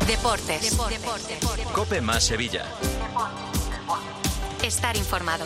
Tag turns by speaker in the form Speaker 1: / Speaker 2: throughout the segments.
Speaker 1: Deportes.
Speaker 2: COPE más Sevilla.
Speaker 1: Estar informado.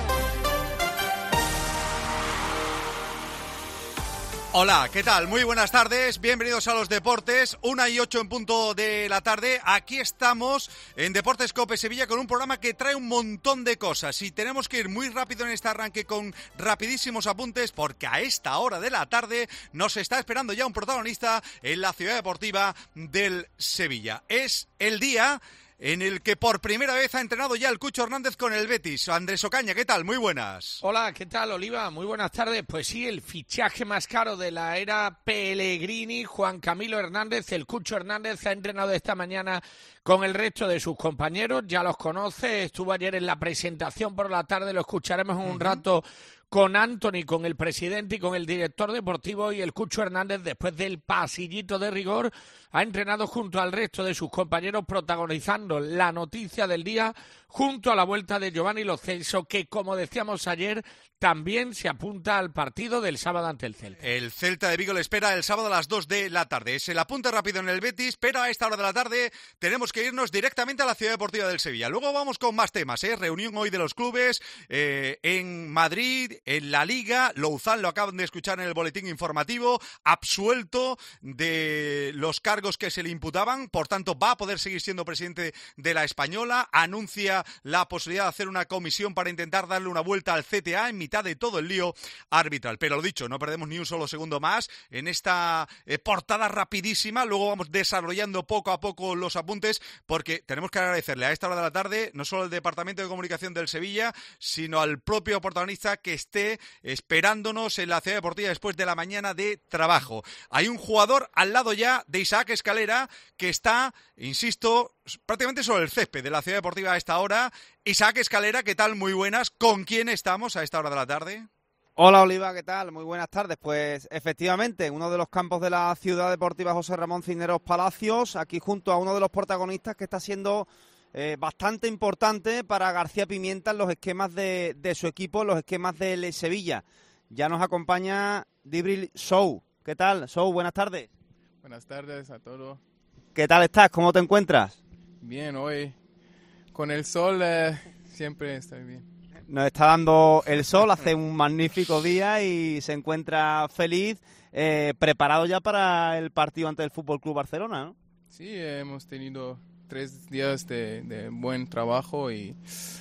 Speaker 3: Hola, ¿qué tal? Muy buenas tardes, bienvenidos a los deportes, 1:08 en punto de la tarde. Aquí estamos en Deportes COPE Sevilla con un programa que trae un montón de cosas y tenemos que ir muy rápido en este arranque con rapidísimos apuntes porque a esta hora de la tarde nos está esperando ya un protagonista en la ciudad deportiva del Sevilla. Es el día en el que por primera vez ha entrenado ya el Cucho Hernández con el Betis. Andrés Ocaña, ¿qué tal? Muy buenas.
Speaker 4: Hola, ¿qué tal, Oliva? Muy buenas tardes. Pues sí, el fichaje más caro de la era Pellegrini, Juan Camilo Hernández, el Cucho Hernández, ha entrenado esta mañana con el resto de sus compañeros. Ya los conoce, estuvo ayer en la presentación por la tarde, lo escucharemos en un rato con Anthony, con el presidente y con el director deportivo, y el Cucho Hernández, después del pasillito de rigor, ha entrenado junto al resto de sus compañeros, protagonizando la noticia del día junto a la vuelta de Giovanni Lo Celso, que, como decíamos ayer, también se apunta al partido del sábado ante el Celta.
Speaker 3: El Celta de Vigo le espera el sábado a las 2 de la tarde. Se la apunta rápido en el Betis, pero a esta hora de la tarde tenemos que irnos directamente a la ciudad deportiva del Sevilla. Luego vamos con más temas, reunión hoy de los clubes en Madrid, en la Liga. Louzán, lo acaban de escuchar en el boletín informativo, absuelto de los cargos que se le imputaban, por tanto va a poder seguir siendo presidente de la Española. Anuncia la posibilidad de hacer una comisión para intentar darle una vuelta al CTA en mitad de todo el lío arbitral. Pero lo dicho, no perdemos ni un solo segundo más en esta portada rapidísima. Luego vamos desarrollando poco a poco los apuntes, porque tenemos que agradecerle a esta hora de la tarde no solo al Departamento de Comunicación del Sevilla, sino al propio protagonista que esté esperándonos en la ciudad deportiva después de la mañana de trabajo. Hay un jugador al lado ya de Isaac Escalera que está, insisto, prácticamente sobre el césped de la ciudad deportiva a esta hora. Isaac Escalera, ¿qué tal? Muy buenas. ¿Con quién estamos a esta hora de la tarde?
Speaker 5: Hola, Oliva, ¿qué tal? Muy buenas tardes. Pues efectivamente, en uno de los campos de la ciudad deportiva José Ramón Cisneros Palacios, aquí junto a uno de los protagonistas que está siendo bastante importante para García Pimienta en los esquemas de su equipo, en los esquemas del Sevilla. Ya nos acompaña Djibril Sow. ¿Qué tal, Sow? Buenas tardes.
Speaker 6: Buenas tardes a todos.
Speaker 5: ¿Qué tal estás? ¿Cómo te encuentras?
Speaker 6: Bien, hoy con el sol siempre estoy bien.
Speaker 5: Nos está dando el sol, hace un magnífico día y se encuentra feliz, preparado ya para el partido ante el Fútbol Club Barcelona, ¿no?
Speaker 6: Sí, hemos tenido 3 días de buen trabajo y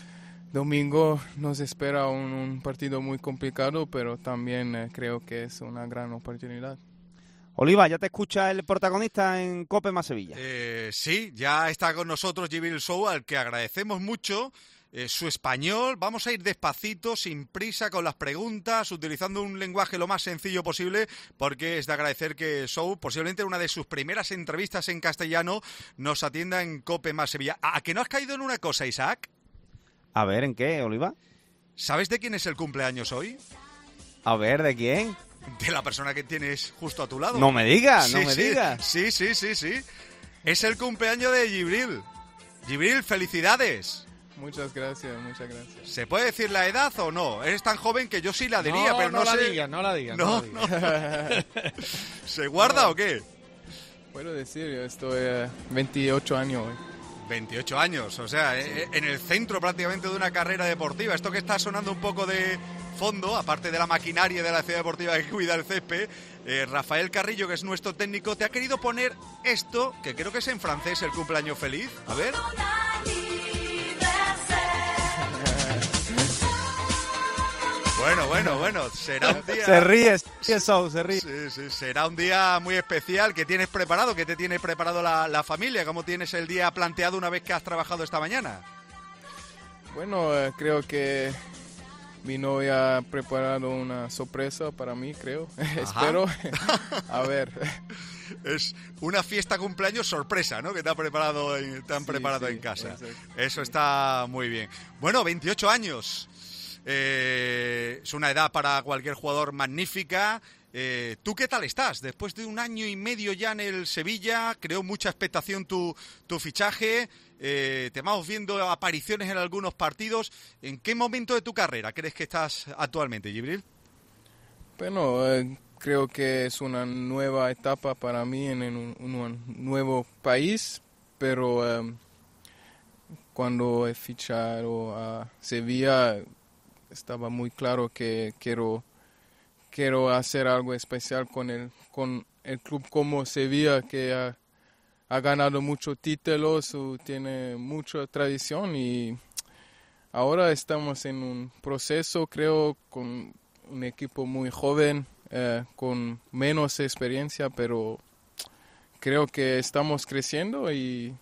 Speaker 6: domingo nos espera un partido muy complicado, pero también creo que es una gran oportunidad.
Speaker 5: Oliva, ¿ya te escucha el protagonista en COPE más Sevilla?
Speaker 3: Sí, ya está con nosotros Djibril Sow, al que agradecemos mucho su español. Vamos a ir despacito, sin prisa, con las preguntas, utilizando un lenguaje lo más sencillo posible, porque es de agradecer que Sow, posiblemente una de sus primeras entrevistas en castellano, nos atienda en COPE más Sevilla. ¿A que no has caído en una cosa, Isaac?
Speaker 5: A ver, ¿en qué, Oliva?
Speaker 3: ¿Sabes de quién es el cumpleaños hoy?
Speaker 5: A ver, ¿de quién?
Speaker 3: De la persona que tienes justo a tu lado.
Speaker 5: No me digas,
Speaker 3: sí,
Speaker 5: no me digas.
Speaker 3: Sí. Es el cumpleaños de Djibril. Djibril, felicidades.
Speaker 6: Muchas gracias.
Speaker 3: ¿Se puede decir la edad o no? Eres tan joven que yo sí la diría, pero no sé.
Speaker 4: No la digas.
Speaker 3: No. ¿Se guarda o qué?
Speaker 6: Puedo decir, yo estoy 28 años hoy.
Speaker 3: 28 años, o sea, en el centro prácticamente de una carrera deportiva. Esto que está sonando un poco de fondo, aparte de la maquinaria de la ciudad deportiva que cuida el césped, Rafael Carrillo, que es nuestro técnico, te ha querido poner esto, que creo que es en francés, el cumpleaños feliz. A ver. Bueno, será un día...
Speaker 5: Se ríe, Sow, se ríe.
Speaker 3: Sí, será un día muy especial. ¿Qué tienes preparado? ¿Qué te tiene preparado la familia? ¿Cómo tienes el día planteado una vez que has trabajado esta mañana?
Speaker 6: Bueno, creo que mi novia ha preparado una sorpresa para mí, creo. Espero. A ver.
Speaker 3: Es una fiesta cumpleaños sorpresa, ¿no? Que te han preparado en casa.
Speaker 6: Exacto.
Speaker 3: Eso está muy bien. Bueno, 28 años. Es una edad para cualquier jugador magnífica. ¿Tú qué tal estás? Después de 1 año y medio ya en el Sevilla, creó mucha expectación tu fichaje. Te vamos viendo apariciones en algunos partidos. ¿En qué momento de tu carrera crees que estás actualmente, Djibril?
Speaker 6: Bueno, creo que es una nueva etapa para mí en un nuevo país, pero cuando he fichado a Sevilla estaba muy claro que quiero hacer algo especial con el club como Sevilla, que ha ganado muchos títulos, tiene mucha tradición, y ahora estamos en un proceso, creo, con un equipo muy joven, con menos experiencia, pero creo que estamos creciendo y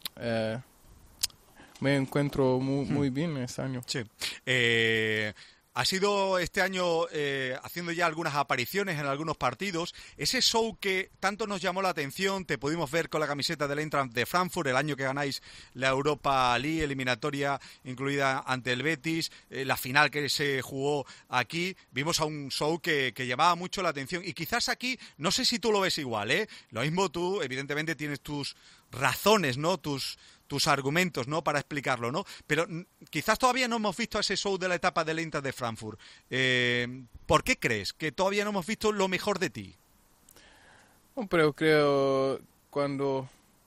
Speaker 6: me encuentro muy bien este año.
Speaker 3: Sí. Ha sido este año haciendo ya algunas apariciones en algunos partidos. Ese show que tanto nos llamó la atención, te pudimos ver con la camiseta del Eintracht de Frankfurt el año que ganáis la Europa League, eliminatoria incluida ante el Betis, la final que se jugó aquí. Vimos a un show que llamaba mucho la atención, y quizás aquí, no sé si tú lo ves igual, lo mismo tú, evidentemente tienes tus razones, ¿no? Tus argumentos, ¿no?, para explicarlo, ¿no? Pero quizás todavía no hemos visto ese show de la etapa del Eintracht de Frankfurt. ¿Por qué crees que todavía no hemos visto lo mejor de ti?
Speaker 6: Pero creo cuando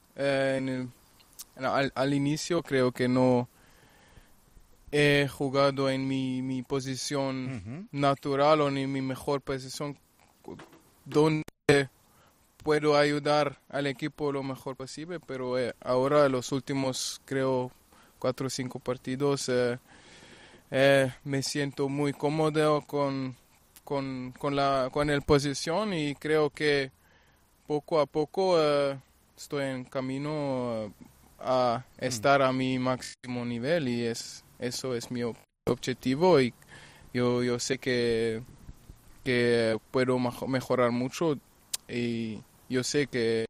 Speaker 6: al inicio creo que no he jugado en mi posición natural o en mi mejor posición, donde puedo ayudar al equipo lo mejor posible, pero ahora los últimos, creo, 4 o 5 partidos me siento muy cómodo con el posición, y creo que poco a poco estoy en camino a estar a mi máximo nivel, y eso es mi objetivo, y yo sé que puedo mejorar mucho, y yo sé que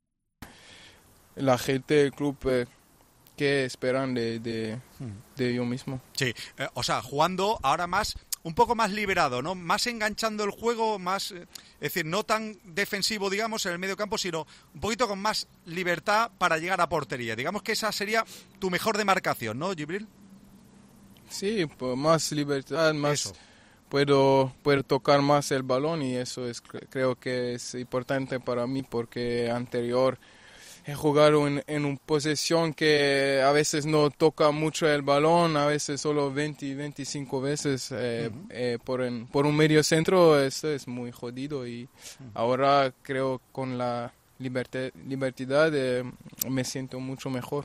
Speaker 6: la gente del club que esperan de yo mismo.
Speaker 3: Sí, o sea, jugando ahora un poco más liberado, ¿no? Más enganchando el juego, más, es decir, no tan defensivo, digamos, en el medio campo, sino un poquito con más libertad para llegar a portería. Digamos que esa sería tu mejor demarcación, ¿no, Djibril?
Speaker 6: Sí, pues más libertad, más...
Speaker 3: Eso.
Speaker 6: Puedo tocar más el balón, y eso creo que es importante para mí, porque anterior he jugado en una posición que a veces no toca mucho el balón, a veces solo 20-25 veces por un medio centro. Eso es muy jodido, y ahora creo con la libertad me siento mucho mejor.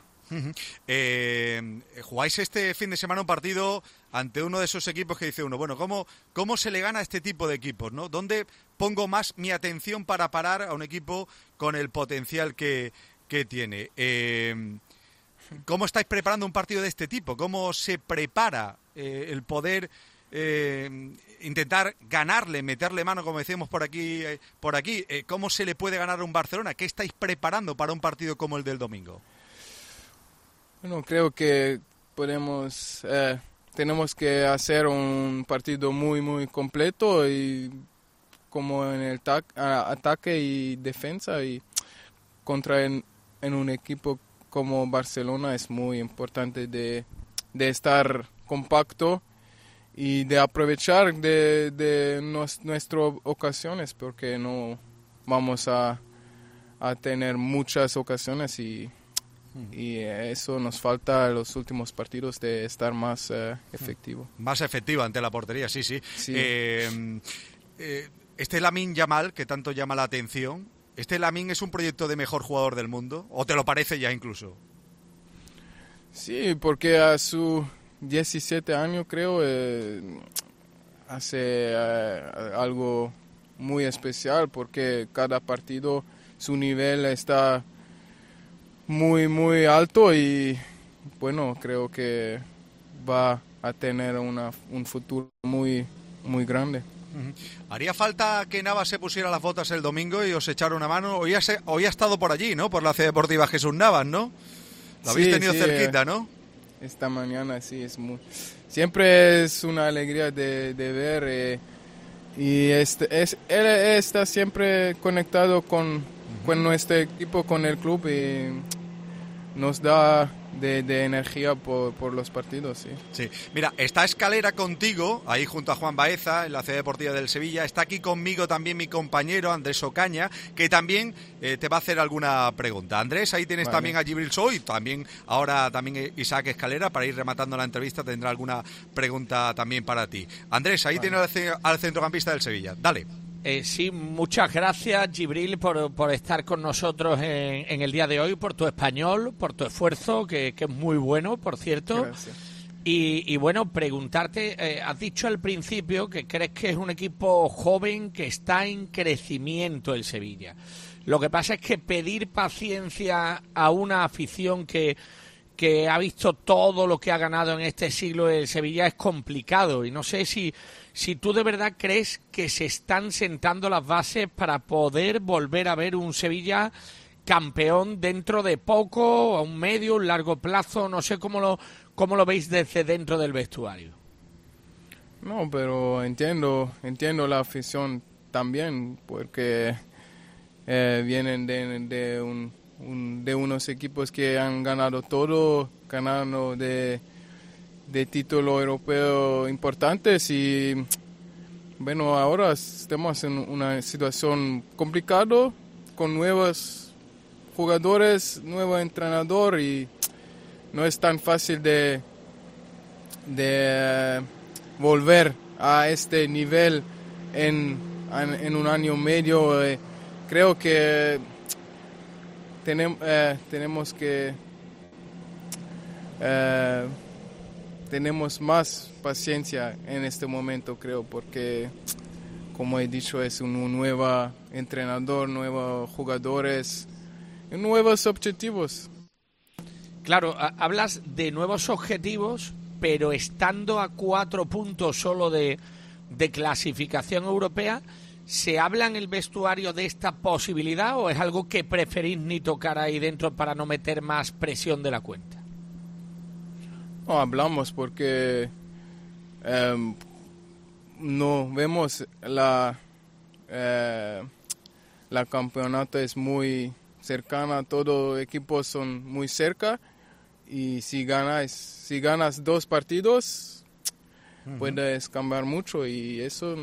Speaker 3: Jugáis este fin de semana un partido ante uno de esos equipos que dice uno, bueno, ¿cómo se le gana a este tipo de equipos, ¿no? ¿Dónde pongo más mi atención para parar a un equipo con el potencial que tiene? ¿Cómo estáis preparando un partido de este tipo? ¿Cómo se prepara el poder intentar ganarle, meterle mano, como decíamos por aquí? ¿Cómo se le puede ganar a un Barcelona? ¿Qué estáis preparando para un partido como el del domingo?
Speaker 6: Bueno, creo que tenemos que hacer un partido muy, muy completo, y como en el ataque y defensa, y en un equipo como Barcelona es muy importante de estar compacto y de aprovechar de nuestras ocasiones, porque no vamos a tener muchas ocasiones, y eso nos falta en los últimos partidos, de estar más efectivo. Más
Speaker 3: efectivo ante la portería, sí. Este Lamine Yamal, que tanto llama la atención, ¿este Lamine es un proyecto de mejor jugador del mundo? ¿O te lo parece ya incluso?
Speaker 6: Sí, porque a sus 17 años creo hace algo muy especial, porque cada partido su nivel está muy, muy alto, y bueno, creo que va a tener un futuro muy, muy grande.
Speaker 3: ¿Haría falta que Navas se pusiera las botas el domingo y os echara una mano? Hoy ha estado por allí, ¿no? Por la Ciudad Deportiva Jesús Navas, ¿no? Lo habéis tenido cerquita, ¿no?
Speaker 6: Esta mañana sí, siempre es una alegría de ver, y él está siempre conectado con nuestro equipo, con el club, y nos da de energía por los partidos, sí.
Speaker 3: Sí, mira, está Escalera contigo, ahí junto a Juan Baeza, en la Ciudad Deportiva del Sevilla. Está aquí conmigo también mi compañero Andrés Ocaña, que también te va a hacer alguna pregunta. Andrés, ahí tienes también a Gibril Soy, también ahora también Isaac Escalera, para ir rematando la entrevista, tendrá alguna pregunta también para ti. Andrés, ahí tienes al centrocampista del Sevilla, dale.
Speaker 4: Sí, muchas gracias, Gibril, por estar con nosotros en el día de hoy, por tu español, por tu esfuerzo, que es muy bueno, por cierto.
Speaker 6: Gracias.
Speaker 4: Y bueno, preguntarte, has dicho al principio que crees que es un equipo joven que está en crecimiento el Sevilla. Lo que pasa es que pedir paciencia a una afición que ha visto todo lo que ha ganado en este siglo el Sevilla es complicado. Y no sé si tú de verdad crees que se están sentando las bases para poder volver a ver un Sevilla campeón dentro de poco, a un medio, un largo plazo. No sé cómo lo veis desde dentro del vestuario.
Speaker 6: No, pero entiendo la afición también, porque vienen de unos equipos que han ganado todo, ganando de título europeo importantes, y bueno, ahora estamos en una situación complicada con nuevos jugadores, nuevo entrenador, y no es tan fácil de volver a este nivel en un año y medio. Creo que tenemos más paciencia en este momento, creo, porque, como he dicho, es un nuevo entrenador, nuevos jugadores, nuevos objetivos.
Speaker 4: Claro, hablas de nuevos objetivos, pero estando a 4 puntos solo de clasificación europea, ¿se habla en el vestuario de esta posibilidad o es algo que preferís ni tocar ahí dentro para no meter más presión de la cuenta?
Speaker 6: No, hablamos porque no vemos la campeonato es muy cercana, todos los equipos son muy cerca, y si ganas 2 partidos puedes cambiar mucho, y eso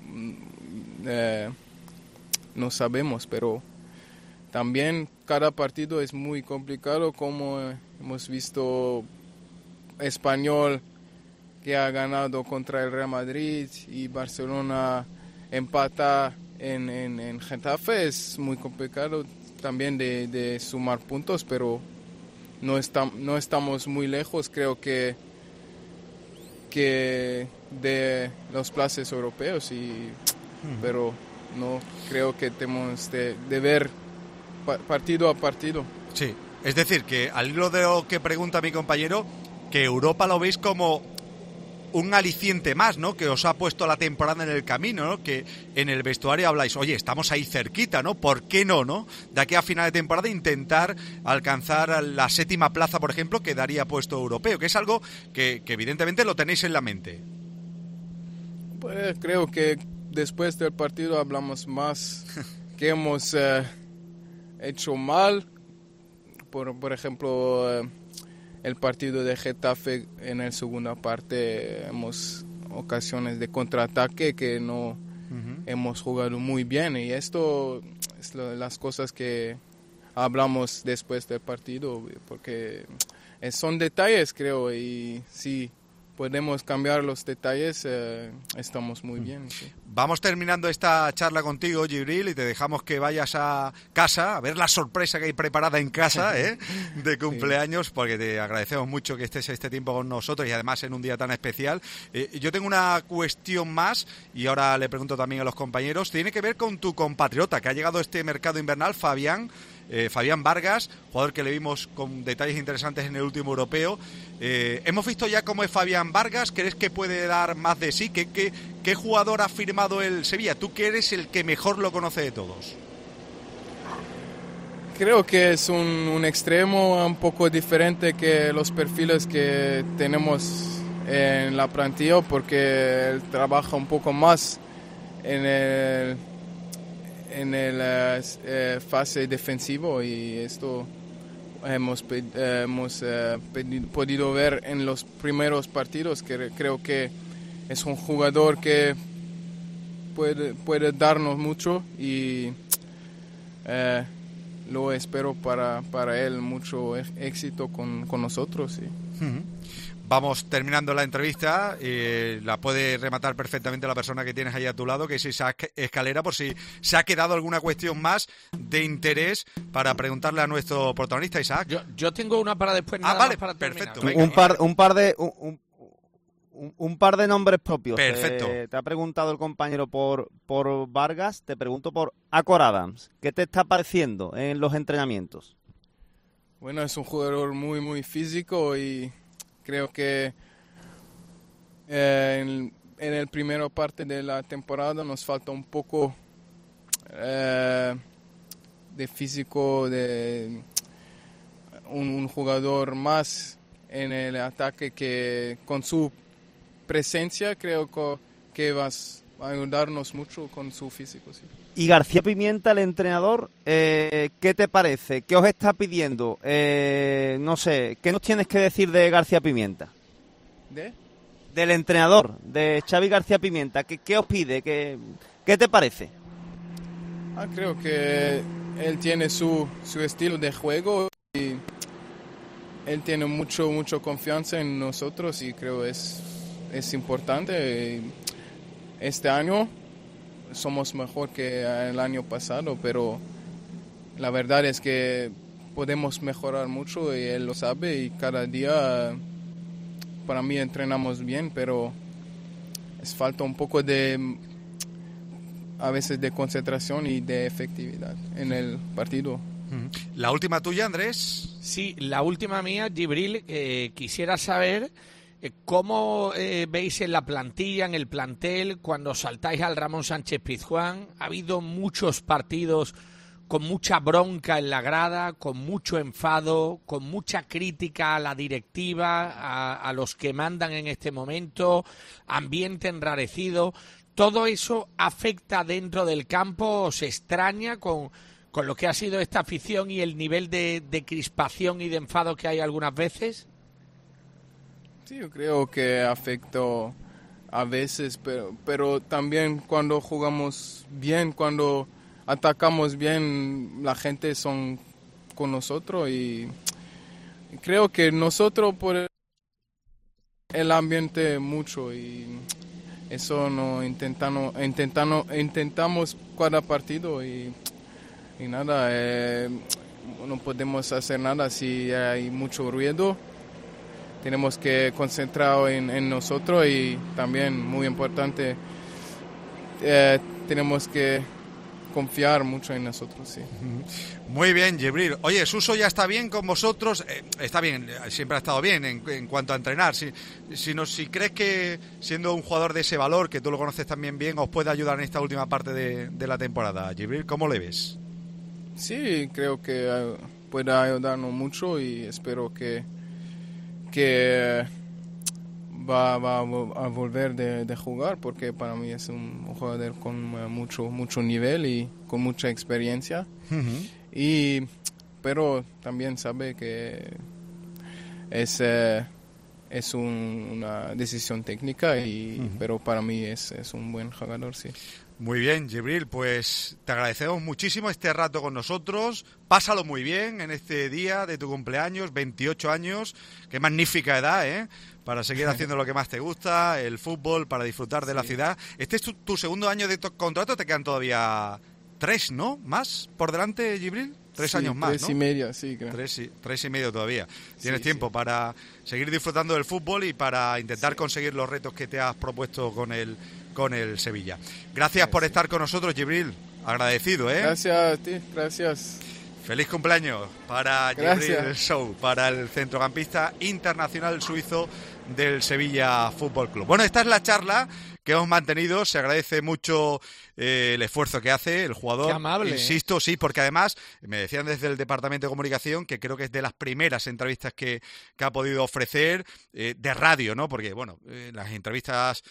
Speaker 6: no sabemos, pero también cada partido es muy complicado, como hemos visto Español, que ha ganado contra el Real Madrid, y Barcelona empata en Getafe. Es muy complicado también de sumar puntos, pero no estamos muy lejos, creo que de los plazas europeos, pero no creo que tenemos de ver partido a partido.
Speaker 3: Sí, es decir, que al hilo de lo que pregunta mi compañero, que Europa lo veis como un aliciente más, ¿no? Que os ha puesto la temporada en el camino, ¿no? Que en el vestuario habláis, oye, estamos ahí cerquita, ¿no? ¿Por qué no, no? De aquí a final de temporada intentar alcanzar la 7ª plaza, por ejemplo, que daría puesto europeo, que es algo que evidentemente lo tenéis en la mente.
Speaker 6: Pues creo que después del partido hablamos más que hemos hecho mal. Por ejemplo, el partido de Getafe, en la segunda parte hemos ocasiones de contraataque que no hemos jugado muy bien, y esto es las cosas que hablamos después del partido, porque son detalles, creo, y si podemos cambiar los detalles, estamos muy bien. Sí.
Speaker 3: Vamos terminando esta charla contigo, Gibril, y te dejamos que vayas a casa a ver la sorpresa que hay preparada en casa, de cumpleaños, porque te agradecemos mucho que estés este tiempo con nosotros, y además en un día tan especial. Yo tengo una cuestión más, y ahora le pregunto también a los compañeros. Tiene que ver con tu compatriota, que ha llegado a este mercado invernal, Fabián Vargas, jugador que le vimos con detalles interesantes en el último europeo. Hemos visto ya cómo es Fabián Vargas. ¿Crees que puede dar más de sí? ¿Qué jugador ha firmado el Sevilla? Tú que eres el que mejor lo conoce de todos.
Speaker 6: Creo que es un extremo un poco diferente que los perfiles que tenemos en la plantilla, porque él trabaja un poco más en el fase defensivo, y esto hemos podido ver en los primeros partidos, que creo que es un jugador que puede darnos mucho y lo espero para él mucho éxito con nosotros. Sí.
Speaker 3: Vamos terminando la entrevista, la puede rematar perfectamente la persona que tienes ahí a tu lado, que es Isaac Escalera, por si se ha quedado alguna cuestión más de interés para preguntarle a nuestro protagonista, Isaac.
Speaker 4: Yo tengo una para después, nada
Speaker 3: vale,
Speaker 4: más para terminar.
Speaker 3: perfecto. Venga.
Speaker 5: Un par de nombres propios.
Speaker 3: Perfecto.
Speaker 5: Te ha preguntado el compañero por Vargas, te pregunto por Akor Adams. ¿Qué te está pareciendo en los entrenamientos?
Speaker 6: Bueno, es un jugador muy, muy físico y creo que en el primera parte de la temporada nos falta un poco de físico, de un jugador más en el ataque que con su presencia creo que va a ayudarnos mucho con su físico. Sí.
Speaker 5: Y García Pimienta, el entrenador, ¿qué te parece? ¿Qué os está pidiendo? No sé, ¿qué nos tienes que decir de García Pimienta? Del entrenador, de Xavi García Pimienta. ¿Qué os pide? ¿Qué te parece?
Speaker 6: Creo que él tiene su estilo de juego y él tiene mucho confianza en nosotros y creo es importante. Este año somos mejor que el año pasado, pero la verdad es que podemos mejorar mucho y él lo sabe y cada día para mí entrenamos bien, pero es falta un poco a veces de concentración y de efectividad en el partido.
Speaker 3: La última tuya, Andrés.
Speaker 4: Sí, la última mía, Djibril, quisiera saber cómo veis en la plantilla, en el plantel, cuando saltáis al Ramón Sánchez Pizjuán. Ha habido muchos partidos con mucha bronca en la grada, con mucho enfado, con mucha crítica a la directiva, a los que mandan en este momento, ambiente enrarecido. ¿Todo eso afecta dentro del campo? ¿Os extraña con lo que ha sido esta afición y el nivel de crispación y de enfado que hay algunas veces?
Speaker 6: Sí, yo creo que afectó a veces, pero también cuando jugamos bien, cuando atacamos bien, la gente son con nosotros y creo que nosotros por el ambiente mucho y eso no intentamos cada partido y nada, no podemos hacer nada si hay mucho ruido. Tenemos que concentrar en nosotros y también, muy importante, tenemos que confiar mucho en nosotros, sí.
Speaker 3: Muy bien, Djibril. Oye, Suso ya está bien con vosotros. Está bien, siempre ha estado bien en cuanto a entrenar. Si crees que, siendo un jugador de ese valor, que tú lo conoces también bien, os puede ayudar en esta última parte de la temporada. Djibril, ¿cómo le ves?
Speaker 6: Sí, creo que puede ayudarnos mucho y espero que va a volver de jugar, porque para mí es un jugador con mucho nivel y con mucha experiencia. Pero también sabe que es una decisión técnica pero para mí es un buen jugador, sí.
Speaker 3: Muy bien, Djibril, pues te agradecemos muchísimo este rato con nosotros. Pásalo muy bien en este día de tu cumpleaños, 28 años. Qué magnífica edad, ¿eh? Para seguir haciendo lo que más te gusta, el fútbol, para disfrutar de la ciudad. Este es tu segundo año de contrato, te quedan todavía 3, ¿no? ¿Más por delante, Djibril? 3 años más,
Speaker 6: 3
Speaker 3: ¿no?
Speaker 6: 3 y medio, sí, creo.
Speaker 3: 3 y medio todavía. Tienes tiempo para seguir disfrutando del fútbol y para intentar conseguir los retos que te has propuesto con el Sevilla. Gracias por estar con nosotros, Djibril. Agradecido, ¿eh?
Speaker 6: Gracias a ti, gracias.
Speaker 3: Feliz cumpleaños para Djibril Sow, para el centrocampista internacional suizo del Sevilla Fútbol Club. Bueno, esta es la charla que hemos mantenido. Se agradece mucho el esfuerzo que hace el jugador.
Speaker 4: Qué amable.
Speaker 3: Insisto, sí, porque además me decían desde el Departamento de Comunicación que creo que es de las primeras entrevistas que ha podido ofrecer de radio, ¿no? Porque, bueno, las entrevistas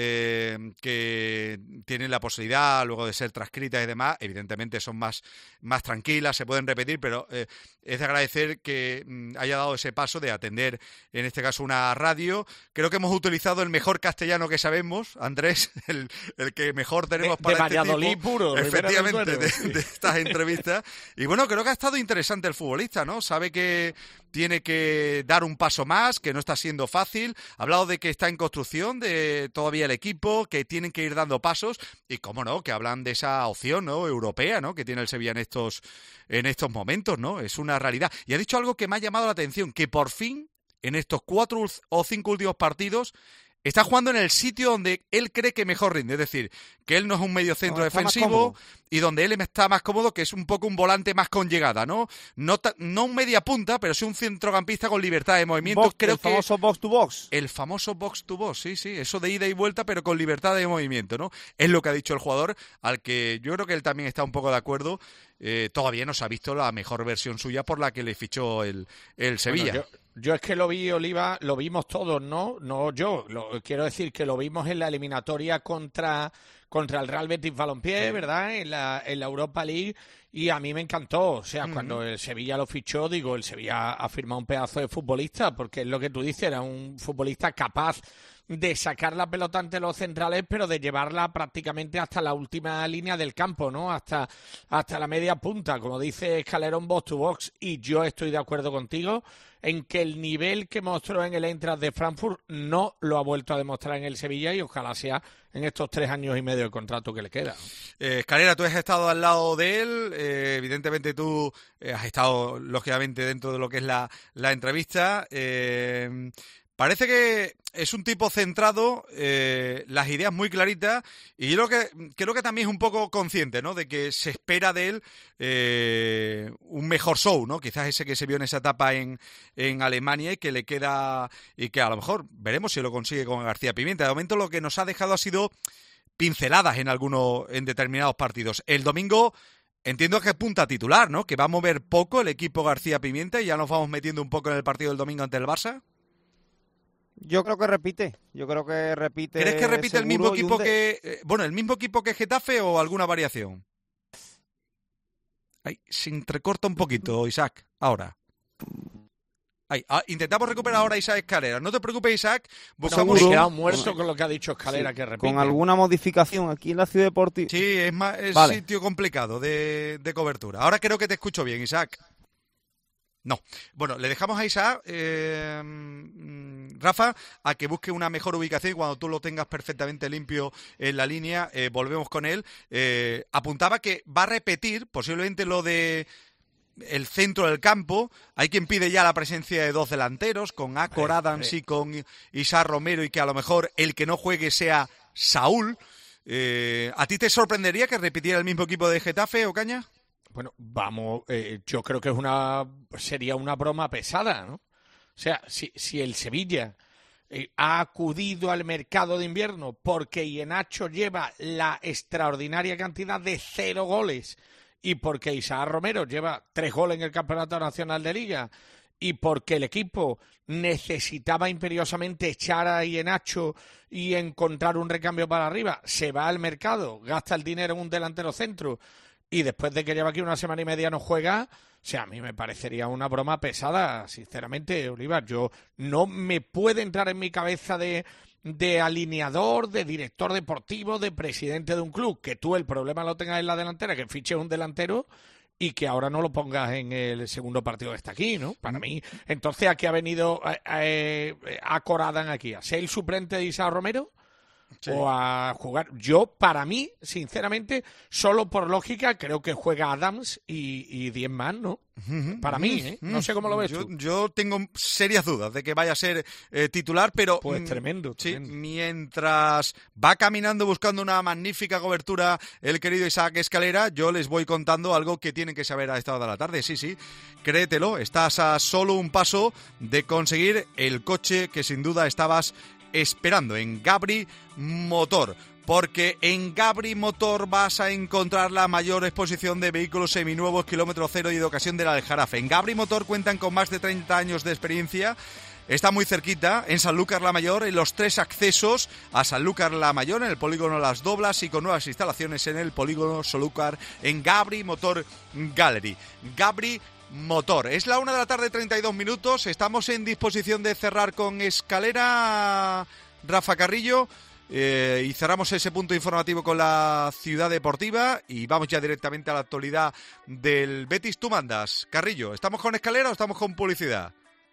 Speaker 3: que tienen la posibilidad luego de ser transcritas y demás, evidentemente son más tranquilas, se pueden repetir, pero es de agradecer que haya dado ese paso de atender, en este caso, una radio. Creo que hemos utilizado el mejor castellano que sabemos, Andrés, el que mejor tenemos para
Speaker 4: de
Speaker 3: este
Speaker 4: Valladolid
Speaker 3: tipo,
Speaker 4: puro,
Speaker 3: efectivamente, de estas entrevistas. Y bueno, creo que ha estado interesante el futbolista, ¿no? Sabe que tiene que dar un paso más, que no está siendo fácil. Ha hablado de que está en construcción de todavía el equipo, que tienen que ir dando pasos y, cómo no, que hablan de esa opción, ¿no?, europea, ¿no?, que tiene el Sevilla en estos momentos, ¿no? Es una realidad. Y ha dicho algo que me ha llamado la atención, que por fin, en estos 4 o 5 últimos partidos, está jugando en el sitio donde él cree que mejor rinde. Es decir, que él no es un mediocentro defensivo y donde él está más cómodo, que es un poco un volante más con llegada, ¿no? No un media punta, pero sí un centrocampista con libertad de movimiento.
Speaker 5: El famoso box to box.
Speaker 3: El famoso box to box, sí. Eso de ida y vuelta, pero con libertad de movimiento, ¿no? Es lo que ha dicho el jugador, al que yo creo que él también está un poco de acuerdo. Todavía no se ha visto la mejor versión suya por la que le fichó el Sevilla.
Speaker 4: Bueno, yo es que lo vi, Oliva, lo vimos todos, ¿no? No yo, quiero decir que lo vimos en la eliminatoria contra el Real Betis Balompié, ¿verdad? En la Europa League, y a mí me encantó. O sea, cuando el Sevilla lo fichó, digo, el Sevilla ha firmado un pedazo de futbolista, porque es lo que tú dices, era un futbolista capaz de sacar la pelota ante los centrales, pero de llevarla prácticamente hasta la última línea del campo, ¿no? Hasta la media punta, como dice Escalerón, box to box. Y yo estoy de acuerdo contigo en que el nivel que mostró en el Eintracht de Frankfurt no lo ha vuelto a demostrar en el Sevilla, y ojalá sea en estos 3 años y medio de contrato que le queda.
Speaker 3: Escalera, tú has estado al lado de él, evidentemente tú has estado, lógicamente, dentro de lo que es la entrevista. Parece que es un tipo centrado, las ideas muy claritas, y yo creo que también es un poco consciente, ¿no?, de que se espera de él un mejor show, ¿no? Quizás ese que se vio en esa etapa en Alemania y que le queda, y que a lo mejor veremos si lo consigue con García Pimienta. De momento lo que nos ha dejado ha sido pinceladas en determinados partidos. El domingo entiendo que punta titular, ¿no?, que va a mover poco el equipo García Pimienta, y ya nos vamos metiendo un poco en el partido del domingo ante el Barça.
Speaker 5: Yo creo que repite.
Speaker 3: ¿Crees que repite el mismo equipo el mismo equipo que Getafe, o alguna variación? Ay, se entrecorta un poquito, Isaac, ahora. Intentamos recuperar ahora a Isaac Escalera. No te preocupes, Isaac.
Speaker 4: Hemos quedado muerto con lo que ha dicho Escalera, sí, que repite.
Speaker 5: Con alguna modificación aquí en la Ciudad Deportiva.
Speaker 3: Sí, es sitio complicado de cobertura. Ahora creo que te escucho bien, Isaac. No. Bueno, le dejamos a Isaac, Rafa, a que busque una mejor ubicación, y cuando tú lo tengas perfectamente limpio en la línea, volvemos con él. Apuntaba que va a repetir posiblemente lo de el centro del campo. Hay quien pide ya la presencia de 2 delanteros, con Acor Adams y con Isaac Romero, y que a lo mejor el que no juegue sea Saúl. ¿A ti te sorprendería que repitiera el mismo equipo de Getafe, Ocaña?
Speaker 4: Bueno, yo creo que sería una broma pesada, ¿no? O sea, si el Sevilla ha acudido al mercado de invierno porque Iheanacho lleva la extraordinaria cantidad de 0 goles, y porque Isaac Romero lleva 3 goles en el Campeonato Nacional de Liga, y porque el equipo necesitaba imperiosamente echar a Iheanacho y encontrar un recambio para arriba, se va al mercado, gasta el dinero en un delantero centro, y después de que lleva aquí 1 semana y media no juega, o sea, a mí me parecería una broma pesada, sinceramente, Oliva. Yo no me puede entrar en mi cabeza de alineador, de director deportivo, de presidente de un club, que tú el problema lo tengas en la delantera, que fiches un delantero y que ahora no lo pongas en el segundo partido que está aquí, ¿no? Para mí, entonces, ¿a qué ha venido Acor Adams aquí? ¿A ser el suplente de Isaac Romero? Sí. O a jugar. Yo, para mí, sinceramente, solo por lógica, creo que juega Adams y 10 más, ¿no? Para mí, ¿eh? No sé cómo lo ves tú.
Speaker 3: Yo tengo serias dudas de que vaya a ser titular, pero...
Speaker 4: Pues tremendo.
Speaker 3: Sí, mientras va caminando buscando una magnífica cobertura el querido Isaac Escalera, yo les voy contando algo que tienen que saber a esta hora de la tarde. Sí, créetelo, estás a solo un paso de conseguir el coche que sin duda estabas esperando en Gabri Motor. porque en Gabri Motor vas a encontrar la mayor exposición de vehículos seminuevos kilómetro cero y de ocasión del Aljarafe. En Gabri Motor cuentan con más de 30 años de experiencia. Está muy cerquita, en Sanlúcar la Mayor, en los 3 accesos a Sanlúcar la Mayor, en el polígono Las Doblas y con nuevas instalaciones en el polígono Sanlúcar en Gabri Motor Gallery. Gabri Motor. Es la 1:32 PM. Estamos en disposición de cerrar con Escalera, Rafa Carrillo. Y cerramos ese punto informativo con la Ciudad Deportiva y vamos ya directamente a la actualidad del Betis. Tú mandas, Carrillo. ¿Estamos con Escalera o estamos con publicidad?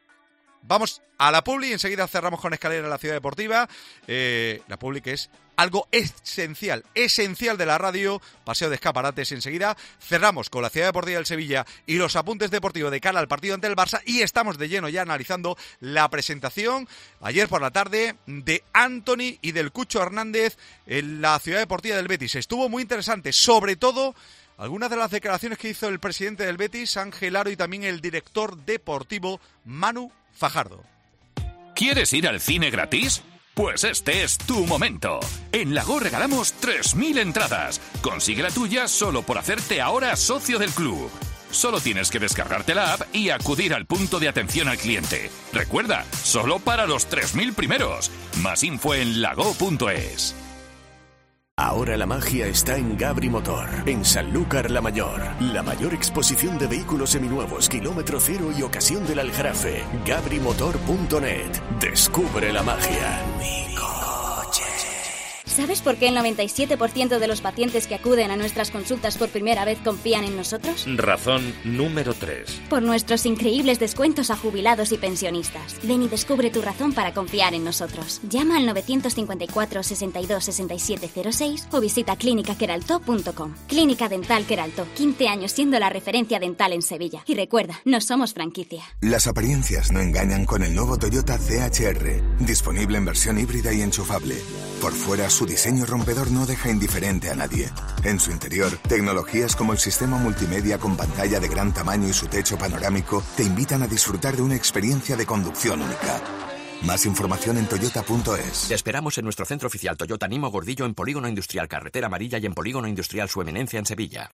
Speaker 3: Vamos a la publi y enseguida cerramos con Escalera en la Ciudad Deportiva. La publi, que es algo esencial de la radio, paseo de escaparates. Enseguida cerramos con la Ciudad Deportiva del Sevilla y los apuntes deportivos de cara al partido ante el Barça y estamos de lleno ya analizando la presentación ayer por la tarde de Antony y del Cucho Hernández en la Ciudad Deportiva del Betis. Estuvo muy interesante, sobre todo algunas de las declaraciones que hizo el presidente del Betis, Ángel Aro, y también el director deportivo, Manu Fajardo.
Speaker 2: ¿Quieres ir al cine gratis? Pues este es tu momento. En Lago regalamos 3.000 entradas. Consigue la tuya solo por hacerte ahora socio del club. Solo tienes que descargarte la app y acudir al punto de atención al cliente. Recuerda, solo para los 3.000 primeros. Más info en lago.es.
Speaker 1: Ahora la magia está en Gabri Motor, en Sanlúcar la Mayor. La mayor exposición de vehículos seminuevos, kilómetro cero y ocasión del Aljarafe. GabriMotor.net. Descubre la magia. Mi coche.
Speaker 7: ¿Sabes por qué el 97% de los pacientes que acuden a nuestras consultas por primera vez confían en nosotros?
Speaker 8: Razón número 3.
Speaker 7: Por nuestros increíbles descuentos a jubilados y pensionistas. Ven y descubre tu razón para confiar en nosotros. Llama al 954 62 67 06 o visita clinicaqueraltó.com. Clínica Dental Queraltó, 15 años siendo la referencia dental en Sevilla. Y recuerda, no somos franquicia.
Speaker 9: Las apariencias no engañan con el nuevo Toyota CHR, disponible en versión híbrida y enchufable. Por fuera, su diseño rompedor no deja indiferente a nadie. En su interior, tecnologías como el sistema multimedia con pantalla de gran tamaño y su techo panorámico te invitan a disfrutar de una experiencia de conducción única. Más información en toyota.es.
Speaker 8: Te esperamos en nuestro centro oficial Toyota Nimo Gordillo en Polígono Industrial Carretera Amarilla y en Polígono Industrial Su Eminencia en Sevilla.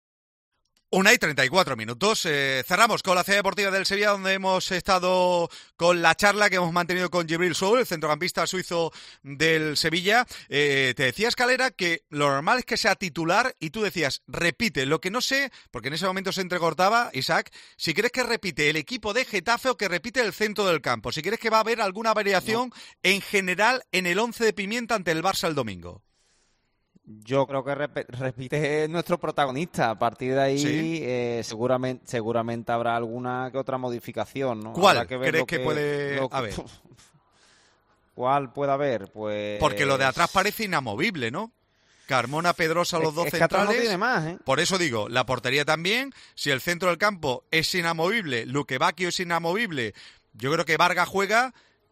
Speaker 3: 1:34 PM. Cerramos con la Ciudad Deportiva del Sevilla, donde hemos estado con la charla que hemos mantenido con Djibril Sow, el centrocampista suizo del Sevilla. Te decía, Escalera, que lo normal es que sea titular y tú decías, repite. Lo que no sé, porque en ese momento se entrecortaba, Isaac, si crees que repite el equipo de Getafe o que repite el centro del campo. Si crees que va a haber alguna variación en general en el 11 de Pimienta ante el Barça el domingo.
Speaker 5: Yo creo que repite nuestro protagonista. A partir de ahí,
Speaker 3: ¿sí?
Speaker 5: seguramente habrá alguna que otra modificación, ¿no?
Speaker 3: ¿Cuál crees que puede haber?
Speaker 5: ¿Cuál puede haber? Pues
Speaker 3: porque lo de atrás parece inamovible, ¿no? Carmona, Pedrosa, los dos
Speaker 5: que
Speaker 3: centrales.
Speaker 5: atrás no tiene más, ¿eh?
Speaker 3: Por eso digo, la portería también. Si el centro del campo es inamovible, Luque Bacchio es inamovible, yo creo que Vargas juega,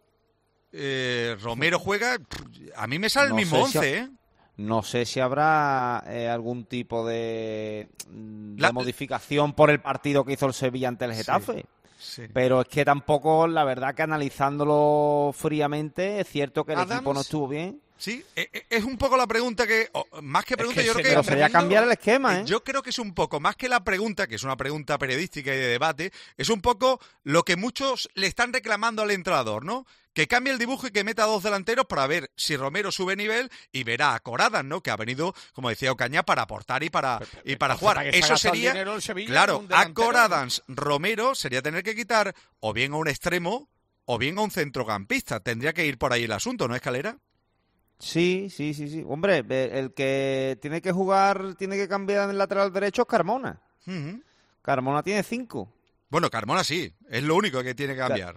Speaker 3: Romero juega. A mí me sale el mismo 11, ¿eh?
Speaker 5: No sé si habrá algún tipo de modificación por el partido que hizo el Sevilla ante el Getafe. Sí. Pero es que tampoco, la verdad que analizándolo fríamente, es cierto que el equipo no estuvo bien.
Speaker 3: Sí, es un poco la pregunta que, más que pregunta, yo creo que...
Speaker 5: Pero sería cambiar el esquema, ¿eh?
Speaker 3: Yo creo que es un poco, más que la pregunta, que es una pregunta periodística y de debate, es un poco lo que muchos le están reclamando al entrenador, ¿no? Que cambie el dibujo y que meta 2 delanteros para ver si Romero sube nivel y verá a Coradan, ¿no? Que ha venido, como decía Ocaña, para aportar y para jugar. Eso sería, claro, a Coradans, Romero sería tener que quitar o bien a un extremo o bien a un centrocampista. Tendría que ir por ahí el asunto, ¿no, Escalera?
Speaker 5: Sí. Hombre, el que tiene que jugar, tiene que cambiar en el lateral derecho es Carmona. Carmona tiene 5.
Speaker 3: Bueno, Carmona sí, es lo único que tiene que cambiar.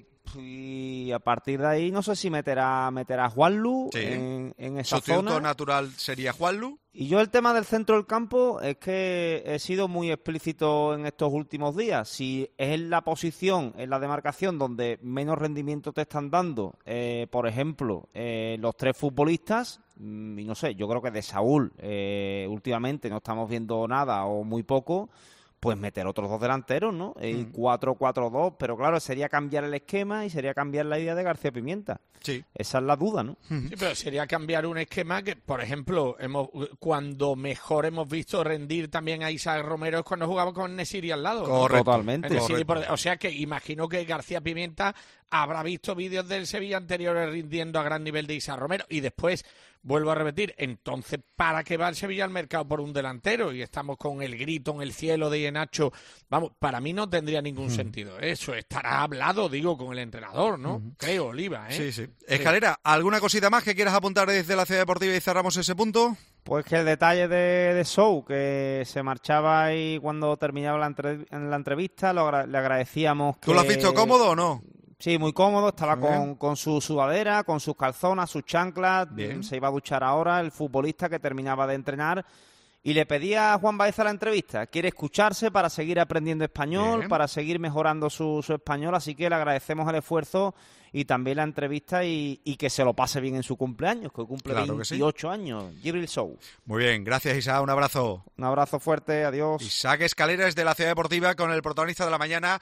Speaker 5: Y a partir de ahí no sé si meterá a Juanlu en esa zona.
Speaker 3: Sustituto natural sería Juanlu.
Speaker 5: Y yo el tema del centro del campo es que he sido muy explícito en estos últimos días. Si es en la posición, en la demarcación donde menos rendimiento te están dando, por ejemplo, los 3 futbolistas, y no sé, yo creo que de Saúl últimamente no estamos viendo nada o muy poco. pues meter otros 2 delanteros, ¿no? Y 4-4-2, pero claro, sería cambiar el esquema y sería cambiar la idea de García Pimienta.
Speaker 3: Sí.
Speaker 5: Esa es la duda, ¿no?
Speaker 4: Sí, pero sería cambiar un esquema que, por ejemplo, cuando mejor hemos visto rendir también a Isaac Romero es cuando jugaba con Nesiri al lado.
Speaker 5: Correcto. Totalmente.
Speaker 4: O sea que imagino que García Pimienta habrá visto vídeos del Sevilla anteriores rindiendo a gran nivel de Isaac Romero y después, vuelvo a repetir, entonces ¿para qué va el Sevilla al mercado por un delantero? Y estamos con el grito en el cielo de Ienacho. Vamos, para mí no tendría ningún sentido. Eso estará hablado, digo, con el entrenador, ¿no? Creo, Oliva, ¿eh?
Speaker 3: Sí. Escalera, ¿alguna cosita más que quieras apuntar desde la Ciudad Deportiva y cerramos ese punto?
Speaker 5: Pues que el detalle de Sou, que se marchaba y cuando terminaba la entrevista le agradecíamos que...
Speaker 3: ¿Tú lo has visto cómodo o no?
Speaker 5: Sí, muy cómodo, estaba con su sudadera, con sus calzonas, sus chanclas. Bien. Se iba a duchar ahora el futbolista que terminaba de entrenar y le pedía a Juan Baeza la entrevista. Quiere escucharse para seguir aprendiendo español, bien, para seguir mejorando su español, así que le agradecemos el esfuerzo y también la entrevista y que se lo pase bien en su cumpleaños, que cumple 28 años, Jibril Sou.
Speaker 3: Muy bien, gracias Isaac, un abrazo.
Speaker 5: Un abrazo fuerte, adiós.
Speaker 3: Isaac Escalera es de la Ciudad Deportiva con el protagonista de la mañana,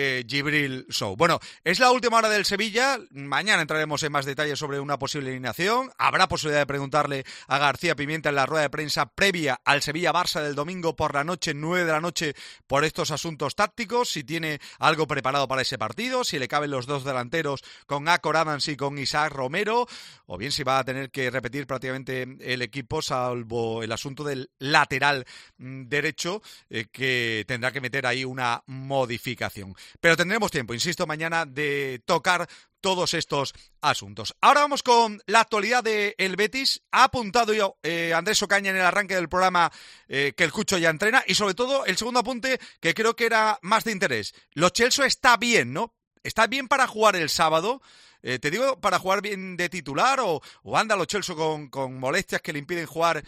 Speaker 3: Jibril Sou. Bueno, es la última hora del Sevilla, mañana entraremos en más detalles sobre una posible alineación, habrá posibilidad de preguntarle a García Pimienta en la rueda de prensa previa al Sevilla-Barça del domingo por la noche, 9 de la noche, por estos asuntos tácticos, si tiene algo preparado para ese partido, si le caben los 2 delanteros con Acor Adams y con Isaac Romero, o bien si va a tener que repetir prácticamente el equipo, salvo el asunto del lateral derecho, que tendrá que meter ahí una modificación. Pero tendremos tiempo, insisto, mañana de tocar todos estos asuntos. Ahora vamos con la actualidad del Betis. Ha apuntado yo Andrés Ocaña en el arranque del programa que el Cucho ya entrena, y sobre todo el segundo apunte que creo que era más de interés. Lo Celso está bien, ¿no? ¿Está bien para jugar el sábado? Te digo, para jugar bien de titular o anda Lo Celso con molestias que le impiden jugar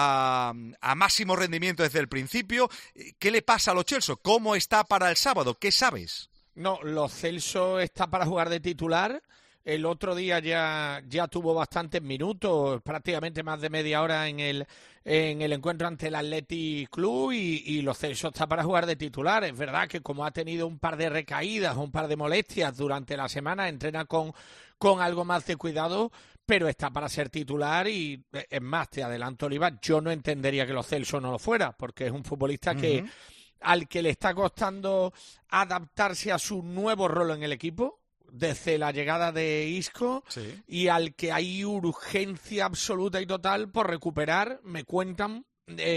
Speaker 3: a máximo rendimiento desde el principio. ¿Qué le pasa a Lo Celso? ¿Cómo está para el sábado? ¿Qué sabes?
Speaker 4: No, Lo Celso está para jugar de titular. El otro día ya tuvo bastantes minutos, prácticamente más de media hora en el encuentro ante el Athletic Club y Lo Celso está para jugar de titular. Es verdad que como ha tenido un par de recaídas, un par de molestias durante la semana, entrena con algo más de cuidado, pero está para ser titular y es más, te adelanto, Oliva, yo no entendería que Lo Celso no lo fuera, porque es un futbolista que al que le está costando adaptarse a su nuevo rol en el equipo desde la llegada de Isco, sí, y al que hay urgencia absoluta y total por recuperar, me cuentan,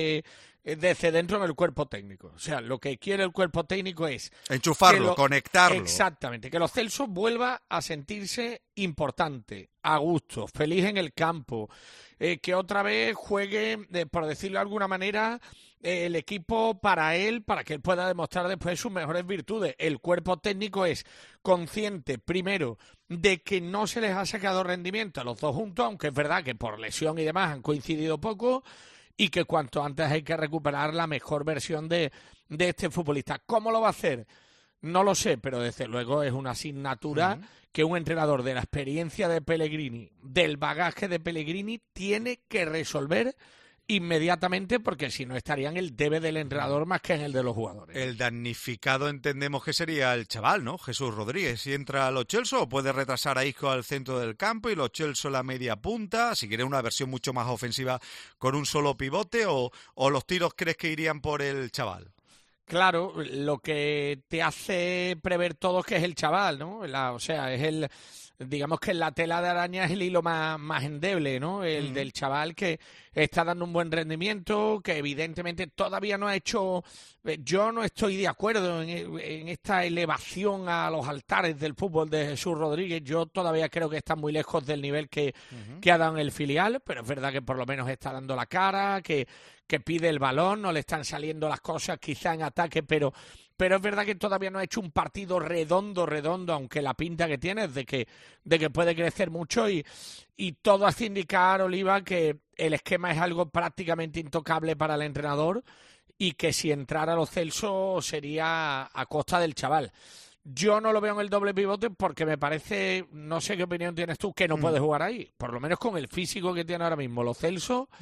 Speaker 4: desde dentro del cuerpo técnico. O sea, lo que quiere el cuerpo técnico es
Speaker 3: enchufarlo, conectarlo.
Speaker 4: Exactamente, que Lo Celso vuelva a sentirse importante, a gusto, feliz en el campo, que otra vez juegue, por decirlo de alguna manera, el equipo para él, para que él pueda demostrar después sus mejores virtudes. El cuerpo técnico es consciente, primero, de que no se les ha sacado rendimiento a los dos juntos, aunque es verdad que por lesión y demás han coincidido poco, y que cuanto antes hay que recuperar la mejor versión de este futbolista. ¿Cómo lo va a hacer? No lo sé, pero desde luego es una asignatura que un entrenador de la experiencia de Pellegrini, del bagaje de Pellegrini, tiene que resolver inmediatamente, porque si no estaría en el debe del entrenador más que en el de los jugadores.
Speaker 3: El damnificado entendemos que sería el chaval, ¿no? Jesús Rodríguez. Si entra Lo Celso, o puede retrasar a Isco al centro del campo y Lo Celso la media punta, si quiere una versión mucho más ofensiva con un solo pivote, o los tiros crees que irían por el chaval.
Speaker 4: Claro, lo que te hace prever todo es que es el chaval, ¿no? O sea, es digamos que la tela de araña es el hilo más endeble, ¿no? El del chaval que está dando un buen rendimiento, que evidentemente todavía no ha hecho... Yo no estoy de acuerdo en esta elevación a los altares del fútbol de Jesús Rodríguez. Yo todavía creo que está muy lejos del nivel que ha dado en el filial, pero es verdad que por lo menos está dando la cara, que pide el balón, no le están saliendo las cosas quizá en ataque, pero es verdad que todavía no ha hecho un partido redondo, aunque la pinta que tiene es de que puede crecer mucho y todo hace indicar, Oliva, que el esquema es algo prácticamente intocable para el entrenador y que si entrara Lo Celso sería a costa del chaval. Yo no lo veo en el doble pivote porque me parece, no sé qué opinión tienes tú, que no puede jugar ahí. Por lo menos con el físico que tiene ahora mismo Lo Celso, no.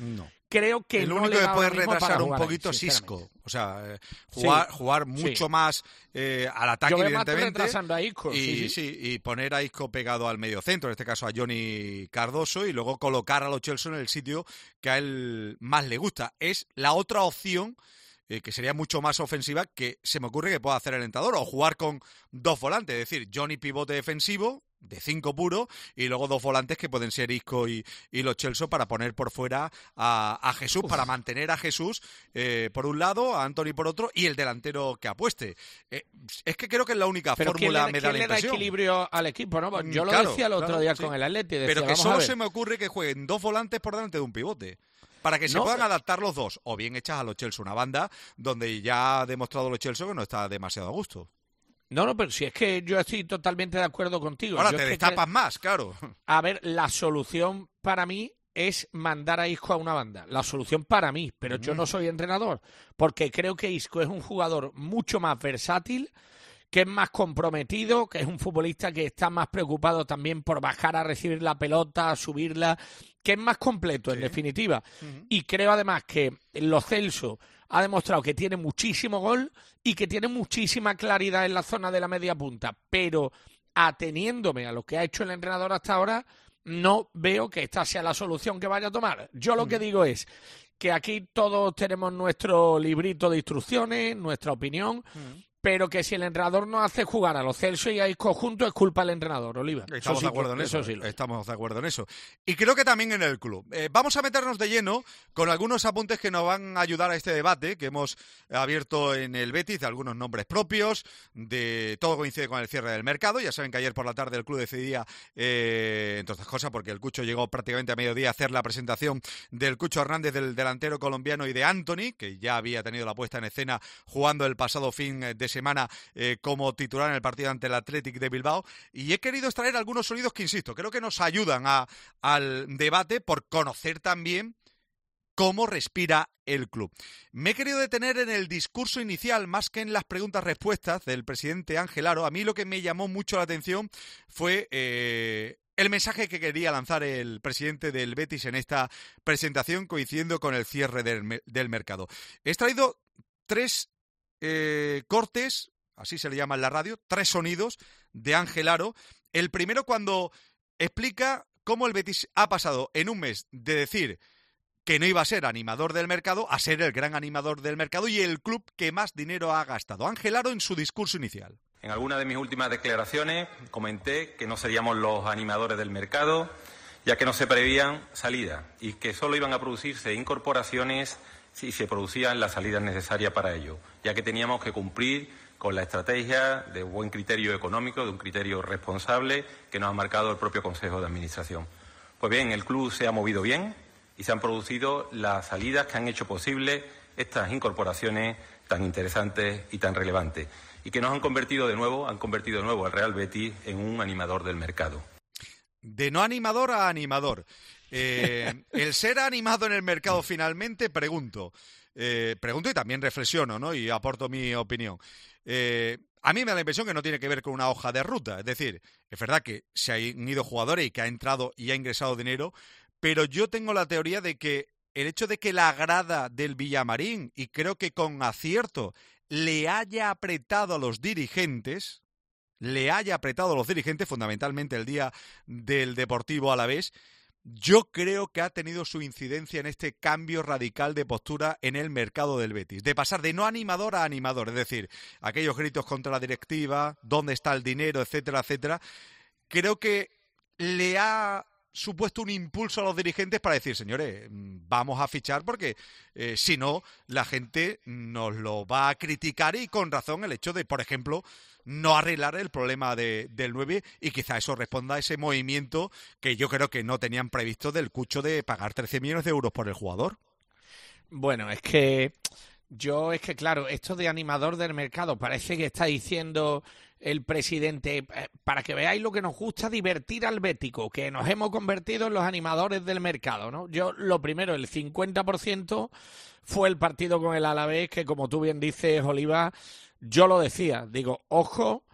Speaker 4: creo que
Speaker 3: el
Speaker 4: no
Speaker 3: único
Speaker 4: le
Speaker 3: que
Speaker 4: da
Speaker 3: puede
Speaker 4: lo mismo
Speaker 3: retrasar
Speaker 4: para
Speaker 3: un
Speaker 4: jugar ahí,
Speaker 3: poquito
Speaker 4: sinceramente.
Speaker 3: Isco. O sea,
Speaker 4: Sí.
Speaker 3: jugar mucho
Speaker 4: Sí.
Speaker 3: más al ataque,
Speaker 4: Yo veo más
Speaker 3: evidentemente.
Speaker 4: retrasando a Isco,
Speaker 3: Y poner a Isco pegado al medio centro, en este caso a Johnny Cardoso, y luego colocar a Lo Celso en el sitio que a él más le gusta. Es la otra opción que sería mucho más ofensiva que se me ocurre que pueda hacer el entrenador, o jugar con dos volantes, es decir, Johnny pivote defensivo, de 5 puro, y luego dos volantes que pueden ser Isco y Lo Celso para poner por fuera a Jesús, para mantener a Jesús por un lado, a Antony por otro, y el delantero que apueste. Es que creo que es la única fórmula, me da la
Speaker 4: ¿quién le da
Speaker 3: impresión.
Speaker 4: equilibrio al equipo? ¿No? Yo lo
Speaker 3: Claro,
Speaker 4: decía el otro
Speaker 3: claro,
Speaker 4: día
Speaker 3: sí.
Speaker 4: con el Atleti. Decía,
Speaker 3: Pero que
Speaker 4: vamos a
Speaker 3: solo
Speaker 4: ver.
Speaker 3: se me ocurre que jueguen dos volantes por delante de un pivote. Para que se
Speaker 4: No,
Speaker 3: puedan
Speaker 4: pero-
Speaker 3: adaptar los dos. O bien echas a Lo Celso una banda donde ya ha demostrado Lo Celso que no está demasiado a gusto.
Speaker 4: No, pero si es que yo estoy totalmente de acuerdo contigo.
Speaker 3: Ahora
Speaker 4: Yo
Speaker 3: te
Speaker 4: es que
Speaker 3: destapas más, claro.
Speaker 4: A ver, la solución para mí es mandar a Isco a una banda. La solución para mí, pero yo no soy entrenador, porque creo que Isco es un jugador mucho más versátil, que es más comprometido, que es un futbolista que está más preocupado también por bajar a recibir la pelota, a subirla, que es más completo, en definitiva. Y creo además que Lo Celso ha demostrado que tiene muchísimo gol y que tiene muchísima claridad en la zona de la media punta, pero ateniéndome a lo que ha hecho el entrenador hasta ahora, no veo que esta sea la solución que vaya a tomar. Yo lo que digo es que aquí todos tenemos nuestro librito de instrucciones, nuestra opinión, pero que si el entrenador no hace jugar a Lo Celso y a Isco juntos, es culpa del entrenador, Oliva.
Speaker 3: Estamos de acuerdo en eso.
Speaker 4: Sí lo es.
Speaker 3: Estamos de acuerdo en eso. Y creo que también en el club. Vamos a meternos de lleno con algunos apuntes que nos van a ayudar a este debate que hemos abierto en el Betis, de algunos nombres propios, de todo coincide con el cierre del mercado. Ya saben que ayer por la tarde el club decidía, entre otras cosas, porque el Cucho llegó prácticamente a mediodía a hacer la presentación del Cucho Hernández, del delantero colombiano, y de Antony, que ya había tenido la puesta en escena jugando el pasado fin de semana como titular en el partido ante el Athletic de Bilbao, y he querido extraer algunos sonidos que, insisto, creo que nos ayudan al debate por conocer también cómo respira el club. Me he querido detener en el discurso inicial más que en las preguntas-respuestas del presidente Ángel Aro. A mí lo que me llamó mucho la atención fue el mensaje que quería lanzar el presidente del Betis en esta presentación, coincidiendo con el cierre del mercado. He extraído 3 cortes, así se le llama en la radio, 3 sonidos de Ángel Aro. El primero cuando explica cómo el Betis ha pasado en un mes de decir que no iba a ser animador del mercado a ser el gran animador del mercado y el club que más dinero ha gastado. Ángel Aro en su discurso inicial.
Speaker 10: En alguna de mis últimas declaraciones comenté que no seríamos los animadores del mercado, ya que no se prevían salidas y que solo iban a producirse incorporaciones si se producían las salidas necesarias para ello, ya que teníamos que cumplir con la estrategia de buen criterio económico, de un criterio responsable que nos ha marcado el propio Consejo de Administración. Pues bien, el club se ha movido bien y se han producido las salidas que han hecho posible estas incorporaciones tan interesantes y tan relevantes, y que nos han convertido de nuevo al Real Betis en un animador del mercado.
Speaker 3: De no animador a animador. El ser animado en el mercado finalmente, pregunto y también reflexiono, ¿no? Y aporto mi opinión. A mí me da la impresión que no tiene que ver con una hoja de ruta. Es decir, es verdad que se han ido jugadores y que ha entrado y ha ingresado dinero, pero yo tengo la teoría de que el hecho de que la grada del Villamarín, y creo que con acierto, le haya apretado a los dirigentes, fundamentalmente el día del Deportivo Alavés, yo creo que ha tenido su incidencia en este cambio radical de postura en el mercado del Betis, de pasar de no animador a animador, es decir, aquellos gritos contra la directiva, dónde está el dinero, etcétera, etcétera. Creo que le ha supuesto un impulso a los dirigentes para decir, señores, vamos a fichar porque si no, la gente nos lo va a criticar, y con razón, el hecho de, por ejemplo, no arreglar el problema del 9, y quizá eso responda a ese movimiento que yo creo que no tenían previsto del Cucho de pagar 13 millones de euros por el jugador.
Speaker 4: Bueno, es que claro, esto de animador del mercado parece que está diciendo el presidente, para que veáis lo que nos gusta divertir al bético, que nos hemos convertido en los animadores del mercado, ¿no? Yo, lo primero, el 50% fue el partido con el Alavés, que como tú bien dices, Oliva, yo lo decía, digo, ojo,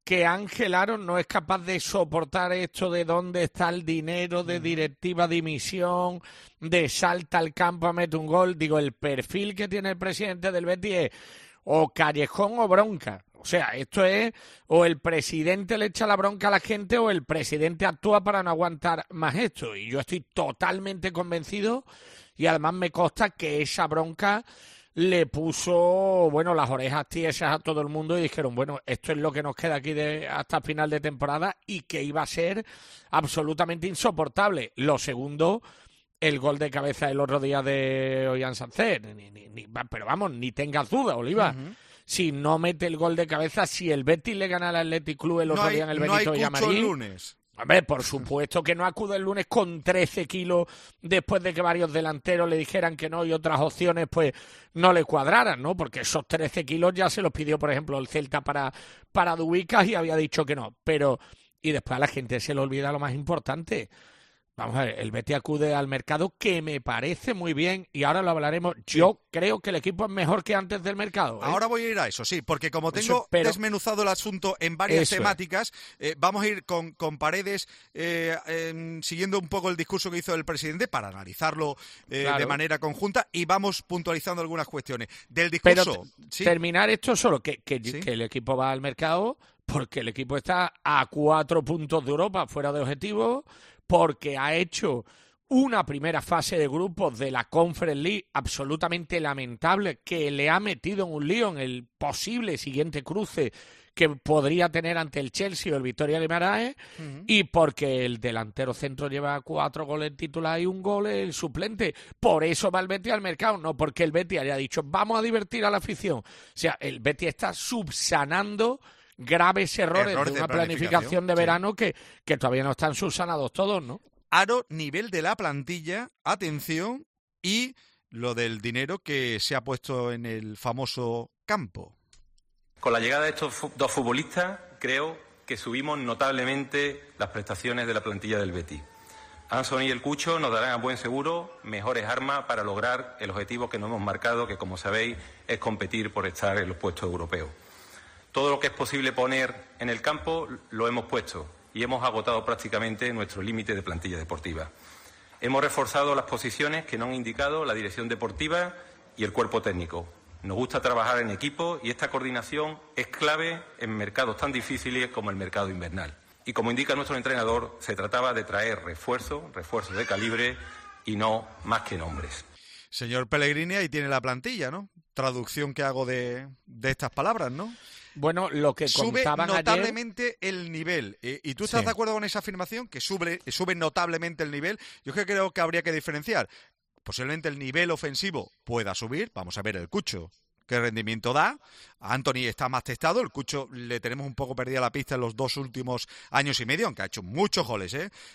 Speaker 4: que Ángel Aro no es capaz de soportar esto de dónde está el dinero, de directiva, dimisión, de salta al campo a meter un gol. Digo, el perfil que tiene el presidente del Betis es o callejón o bronca. O sea, esto es o el presidente le echa la bronca a la gente o el presidente actúa para no aguantar más esto. Y yo estoy totalmente convencido y además me consta que esa bronca le puso, bueno, las orejas tiesas a todo el mundo y dijeron, bueno, esto es lo que nos queda aquí hasta final de temporada y que iba a ser absolutamente insoportable. Lo segundo, el gol de cabeza el otro día de Ollán Sánchez. Pero vamos, ni tengas duda, Oliva. Si no mete el gol de cabeza, si el Betis le gana al Athletic Club el otro día en el Benito Villamarín...
Speaker 3: el lunes.
Speaker 4: Hombre, por supuesto que no acude el lunes con 13 kilos después de que varios delanteros le dijeran que no y otras opciones pues no le cuadraran, ¿no? Porque esos 13 kilos ya se los pidió, por ejemplo, el Celta para Dubicas y había dicho que no. Pero, y después a la gente se le olvida lo más importante. Vamos a ver, el Betis acude al mercado, que me parece muy bien, y ahora lo hablaremos. Yo creo que el equipo es mejor que antes del mercado, ¿eh?
Speaker 3: Ahora voy a ir a eso, sí, porque como tengo desmenuzado el asunto en varias temáticas, vamos a ir con Paredes siguiendo un poco el discurso que hizo el presidente para analizarlo de manera conjunta y vamos puntualizando algunas cuestiones. Del discurso...
Speaker 4: Pero terminar esto solo, que el equipo va al mercado porque el equipo está a 4 puntos de Europa, fuera de objetivo, porque ha hecho una primera fase de grupos de la Conference League absolutamente lamentable, que le ha metido en un lío en el posible siguiente cruce que podría tener ante el Chelsea o el Victoria Guimaraes, y porque el delantero centro lleva 4 goles titular y 1 gol el suplente. Por eso va el Betis al mercado, no porque el Betis haya dicho vamos a divertir a la afición. O sea, el Betis está subsanando graves errores de una planificación de verano que todavía no están subsanados todos, ¿no?
Speaker 3: Aro, nivel de la plantilla, atención, y lo del dinero que se ha puesto en el famoso campo.
Speaker 10: Con la llegada de estos dos futbolistas, creo que subimos notablemente las prestaciones de la plantilla del Betis. Anthony y el Cucho nos darán a buen seguro mejores armas para lograr el objetivo que nos hemos marcado, que como sabéis es competir por estar en los puestos europeos. Todo lo que es posible poner en el campo lo hemos puesto y hemos agotado prácticamente nuestro límite de plantilla deportiva. Hemos reforzado las posiciones que nos han indicado la dirección deportiva y el cuerpo técnico. Nos gusta trabajar en equipo y esta coordinación es clave en mercados tan difíciles como el mercado invernal. Y como indica nuestro entrenador, se trataba de traer refuerzos de calibre y no más que nombres.
Speaker 3: Señor Pellegrini, ahí tiene la plantilla, ¿no? Traducción que hago de estas palabras, ¿no?
Speaker 4: Bueno, lo que contaban
Speaker 3: sube notablemente
Speaker 4: ayer...
Speaker 3: el nivel. ¿Y tú estás de acuerdo con esa afirmación? Que sube notablemente el nivel. Yo creo que habría que diferenciar. Posiblemente el nivel ofensivo pueda subir. Vamos a ver el Cucho. ¿Qué rendimiento da? A Anthony está más testado, el Cucho le tenemos un poco perdida la pista en los 2 últimos años y medio, aunque ha hecho muchos goles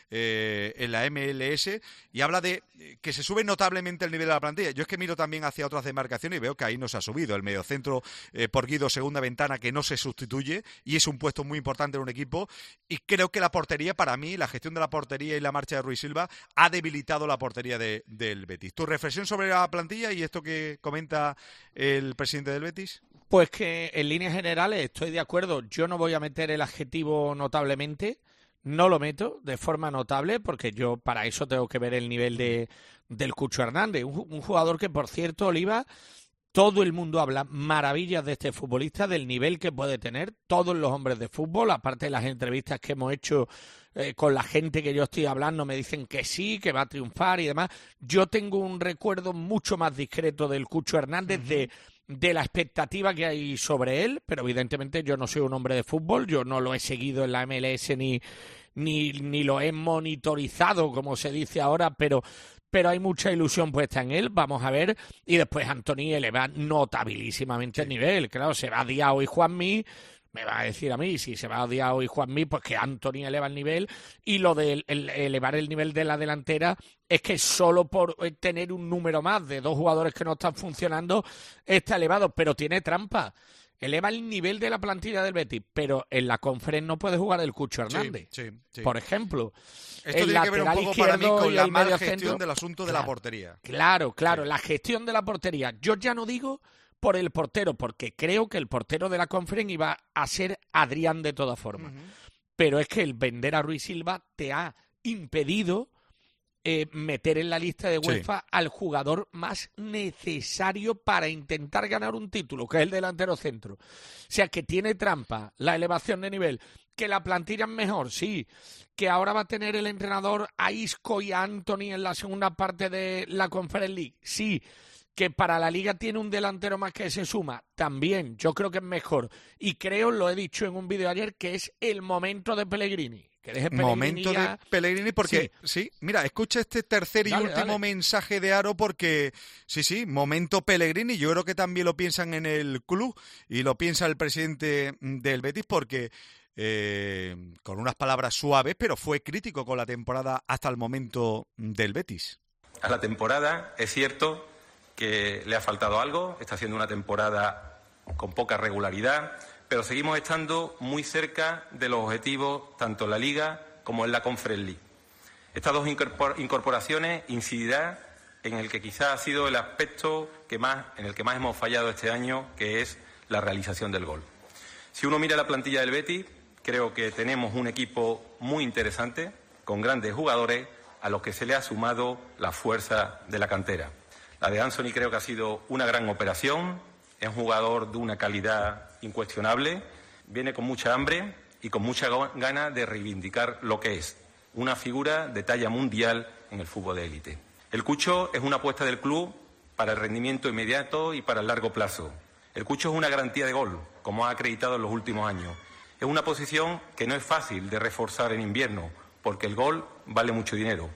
Speaker 3: en la MLS, y habla de que se sube notablemente el nivel de la plantilla. Yo es que miro también hacia otras demarcaciones y veo que ahí no se ha subido. El mediocentro por Guido, segunda ventana, que no se sustituye, y es un puesto muy importante en un equipo, y creo que la portería, para mí, la gestión de la portería y la marcha de Ruiz Silva ha debilitado la portería del Betis. ¿Tu reflexión sobre la plantilla y esto que comenta el presidente del Betis?
Speaker 4: Pues que en líneas generales estoy de acuerdo. Yo no voy a meter el adjetivo notablemente, no lo meto de forma notable porque yo para eso tengo que ver el nivel del Cucho Hernández, un jugador que, por cierto, Oliva, todo el mundo habla maravillas de este futbolista, del nivel que puede tener, todos los hombres de fútbol, aparte de las entrevistas que hemos hecho con la gente que yo estoy hablando, me dicen que sí, que va a triunfar y demás. Yo tengo un recuerdo mucho más discreto del Cucho Hernández, de la expectativa que hay sobre él, pero evidentemente yo no soy un hombre de fútbol, yo no lo he seguido en la MLS ni lo he monitorizado, como se dice ahora, pero hay mucha ilusión puesta en él, vamos a ver. Y después Anthony eleva notabilísimamente el nivel. Claro, se va Diao y Juanmi, me va a decir a mí, si se va Diao y Juanmi, pues que Anthony eleva el nivel. Y lo de elevar el nivel de la delantera es que solo por tener un número más de 2 jugadores que no están funcionando está elevado, pero tiene trampa. Eleva el nivel de la plantilla del Betis, pero en la Conference no puede jugar el Cucho Hernández,
Speaker 3: sí.
Speaker 4: Por ejemplo.
Speaker 3: Esto tiene que ver un poco para mí con la mala gestión del asunto de la portería.
Speaker 4: Claro, la gestión de la portería. Yo ya no digo por el portero, porque creo que el portero de la Conference iba a ser Adrián de todas formas. Pero es que el vender a Rui Silva te ha impedido meter en la lista de UEFA al jugador más necesario para intentar ganar un título, que es el delantero centro. O sea, que tiene trampa la elevación de nivel, que la plantilla es mejor, sí, que ahora va a tener el entrenador a Isco y a Anthony en la segunda parte de la Conference League, sí, que para la Liga tiene un delantero más que se suma, también, yo creo que es mejor. Y creo, lo he dicho en un vídeo ayer, que es el momento de Pellegrini. Que deje Pellegrini
Speaker 3: momento de Pellegrini porque, sí, mira, escucha este tercer y último mensaje de Aro porque, sí, momento Pellegrini, yo creo que también lo piensan en el club y lo piensa el presidente del Betis porque, con unas palabras suaves, pero fue crítico con la temporada hasta el momento del Betis.
Speaker 10: A la temporada es cierto que le ha faltado algo, está haciendo una temporada con poca regularidad, pero seguimos estando muy cerca de los objetivos tanto en la Liga como en la Conference League. Estas dos incorporaciones incidirán en el que quizás ha sido el aspecto en el que más hemos fallado este año, que es la realización del gol. Si uno mira la plantilla del Betis, creo que tenemos un equipo muy interesante, con grandes jugadores, a los que se le ha sumado la fuerza de la cantera. La de Anthony creo que ha sido una gran operación, es un jugador de una calidad incuestionable, viene con mucha hambre y con mucha gana de reivindicar lo que es una figura de talla mundial en el fútbol de élite. El Cucho es una apuesta del club para el rendimiento inmediato y para el largo plazo. El Cucho es una garantía de gol, como ha acreditado en los últimos años. Es una posición que no es fácil de reforzar en invierno, porque el gol vale mucho dinero.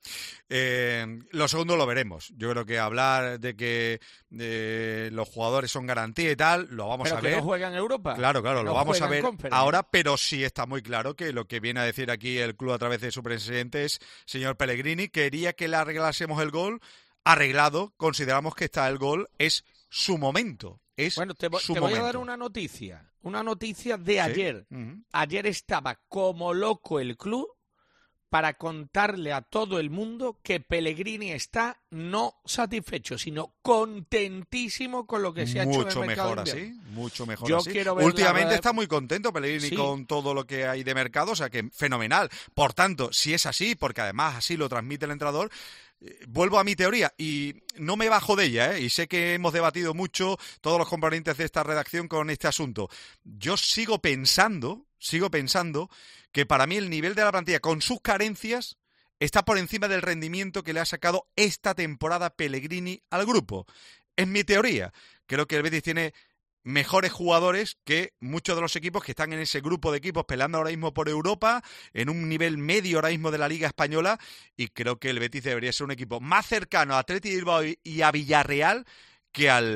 Speaker 3: Lo segundo lo veremos. Yo creo que hablar de que los jugadores son garantía y tal, lo vamos a ver.
Speaker 4: ¿Pero que no juegan en Europa?
Speaker 3: Claro, lo vamos a ver ahora, pero sí está muy claro que lo que viene a decir aquí el club a través de su presidente es, señor Pellegrini, quería que le arreglásemos el gol, arreglado, consideramos que el gol es su momento.
Speaker 4: Bueno, te voy a dar una noticia de ayer. Ayer estaba como loco el club para contarle a todo el mundo que Pellegrini está no satisfecho, sino contentísimo con lo que se ha hecho en el mercado
Speaker 3: mucho mejor así. Últimamente está muy contento Pellegrini con todo lo que hay de mercado, o sea que fenomenal. Por tanto, si es así, porque además así lo transmite el entrenador, vuelvo a mi teoría y no me bajo de ella, y sé que hemos debatido mucho todos los componentes de esta redacción con este asunto. Yo sigo pensando que para mí el nivel de la plantilla con sus carencias está por encima del rendimiento que le ha sacado esta temporada Pellegrini al grupo. Es mi teoría. Creo que el Betis tiene mejores jugadores que muchos de los equipos que están en ese grupo de equipos peleando ahora mismo por Europa, en un nivel medio ahora mismo de la Liga Española, y creo que el Betis debería ser un equipo más cercano a Athletic Bilbao y a Villarreal que a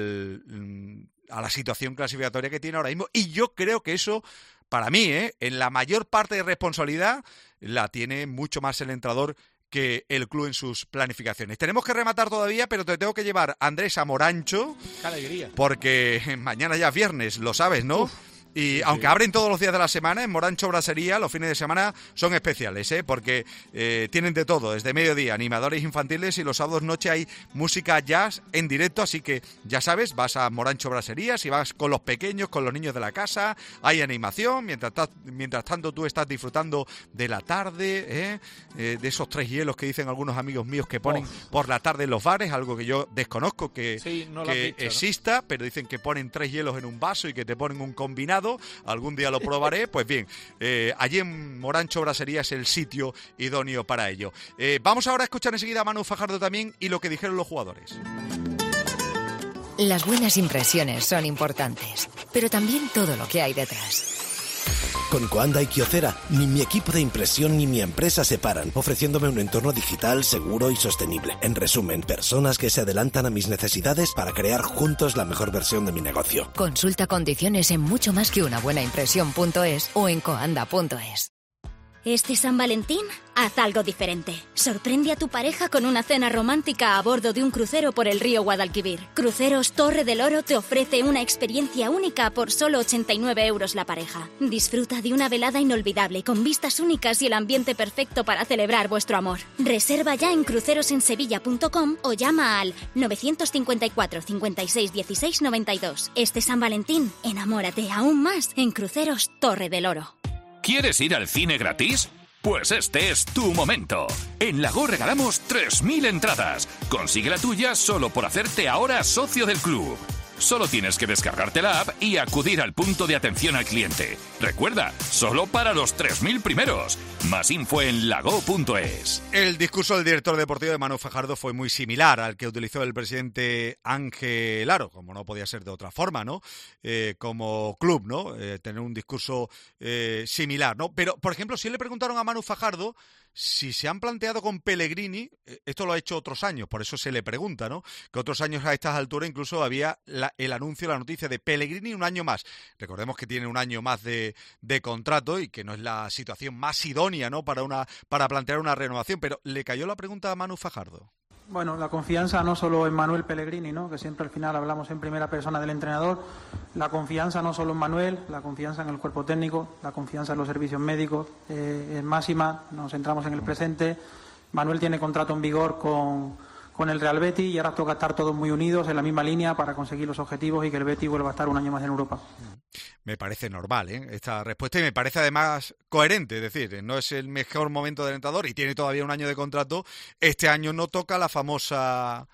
Speaker 3: la situación clasificatoria que tiene ahora mismo. Y yo creo que eso, para mí, en la mayor parte de responsabilidad la tiene mucho más el entrenador que el club en sus planificaciones. Tenemos que rematar todavía, pero te tengo que llevar, Andrés, a Morancho.
Speaker 4: ¡Qué alegría!
Speaker 3: Porque mañana ya es viernes, lo sabes, ¿no? Y aunque abren todos los días de la semana, en Morancho Brasería los fines de semana son especiales, porque tienen de todo, desde mediodía, animadores infantiles, y los sábados noche hay música jazz en directo, así que ya sabes, vas a Morancho Brasería, si vas con los pequeños, con los niños de la casa, hay animación, mientras tanto tú estás disfrutando de la tarde, de esos 3 hielos que dicen algunos amigos míos que ponen por la tarde en los bares, algo que yo desconozco que exista, ¿no? Pero dicen que ponen 3 hielos en un vaso y que te ponen un combinado. Algún día lo probaré. Pues bien, allí en Morancho Brasería es el sitio idóneo para ello. Vamos ahora a escuchar enseguida a Manu Fajardo también y lo que dijeron los jugadores.
Speaker 11: Las buenas impresiones son importantes, pero también todo lo que hay detrás.
Speaker 12: Con Coanda y Kyocera, ni mi equipo de impresión ni mi empresa se paran, ofreciéndome un entorno digital seguro y sostenible. En resumen, personas que se adelantan a mis necesidades para crear juntos la mejor versión de mi negocio.
Speaker 11: Consulta condiciones en mucho más que una buena impresión.es o en coanda.es.
Speaker 7: Este San Valentín, haz algo diferente. Sorprende a tu pareja con una cena romántica a bordo de un crucero por el río Guadalquivir. Cruceros Torre del Oro te ofrece una experiencia única por solo 89 € la pareja. Disfruta de una velada inolvidable con vistas únicas y el ambiente perfecto para celebrar vuestro amor. Reserva ya en crucerosensevilla.com o llama al 954 56 16 92. Este San Valentín, enamórate aún más en Cruceros Torre del Oro.
Speaker 2: ¿Quieres ir al cine gratis? Pues este es tu momento. En Lago regalamos 3.000 entradas. Consigue la tuya solo por hacerte ahora socio del club. Solo tienes que descargarte la app y acudir al punto de atención al cliente. Recuerda, solo para los 3.000 primeros. Más info en lago.es.
Speaker 3: El discurso del director deportivo de Manu Fajardo fue muy similar al que utilizó el presidente Ángel Aro, como no podía ser de otra forma, ¿no? Como club, ¿no? Tener un discurso similar, ¿no? Pero, por ejemplo, si le preguntaron a Manu Fajardo si se han planteado con Pellegrini, esto lo ha hecho otros años, por eso se le pregunta, ¿no? Que otros años a estas alturas incluso había el anuncio, la noticia de Pellegrini un año más. Recordemos que tiene un año más de contrato y que no es la situación más idónea, ¿no? Para plantear una renovación, pero le cayó la pregunta a Manu Fajardo.
Speaker 13: Bueno, la confianza no solo en Manuel Pellegrini, ¿no? Que siempre al final hablamos en primera persona del entrenador. La confianza no solo en Manuel, la confianza en el cuerpo técnico, la confianza en los servicios médicos es máxima. Nos centramos en el presente. Manuel tiene contrato en vigor con el Real Betis y ahora toca estar todos muy unidos en la misma línea para conseguir los objetivos y que el Betis vuelva a estar un año más en Europa.
Speaker 3: Me parece normal, esta respuesta, y me parece además coherente, es decir, no es el mejor momento del entrenador y tiene todavía un año de contrato. Este año no toca la famosa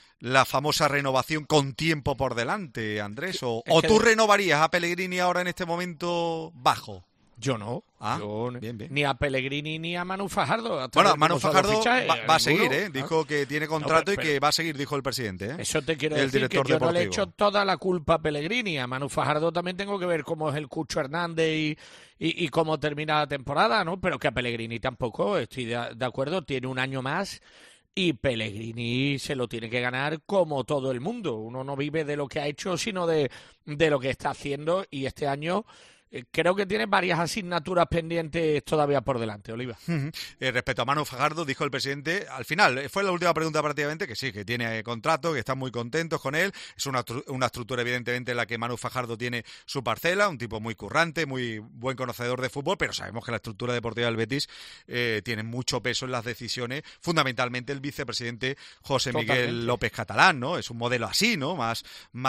Speaker 3: renovación con tiempo por delante, Andrés, o tú renovarías a Pellegrini ahora en este momento bajo.
Speaker 4: Yo no.
Speaker 3: Bien.
Speaker 4: Ni a Pellegrini ni a Manu Fajardo.
Speaker 3: Bueno, Manu Fajardo va a seguir, Dijo que tiene contrato y que va a decir, dijo el presidente.
Speaker 4: Eso te quiero decir, que yo no le echo toda la culpa a Pellegrini. A Manu Fajardo también tengo que ver cómo es el Cucho Hernández y cómo termina la temporada, ¿no? Pero que a Pellegrini tampoco, estoy de acuerdo, tiene un año más. Y Pellegrini se lo tiene que ganar como todo el mundo. Uno no vive de lo que ha hecho, sino de lo que está haciendo. Y este año creo que tiene varias asignaturas pendientes todavía por delante, Oliva.
Speaker 3: Respecto a Manu Fajardo, dijo el presidente, al final, fue la última pregunta prácticamente, que sí, que tiene contrato, que están muy contentos con él. Es una estructura, evidentemente, en la que Manu Fajardo tiene su parcela, un tipo muy currante, muy buen conocedor de fútbol, pero sabemos que la estructura deportiva del Betis tiene mucho peso en las decisiones, fundamentalmente el vicepresidente José Miguel López Catalán, ¿no? Es un modelo así, ¿no? Más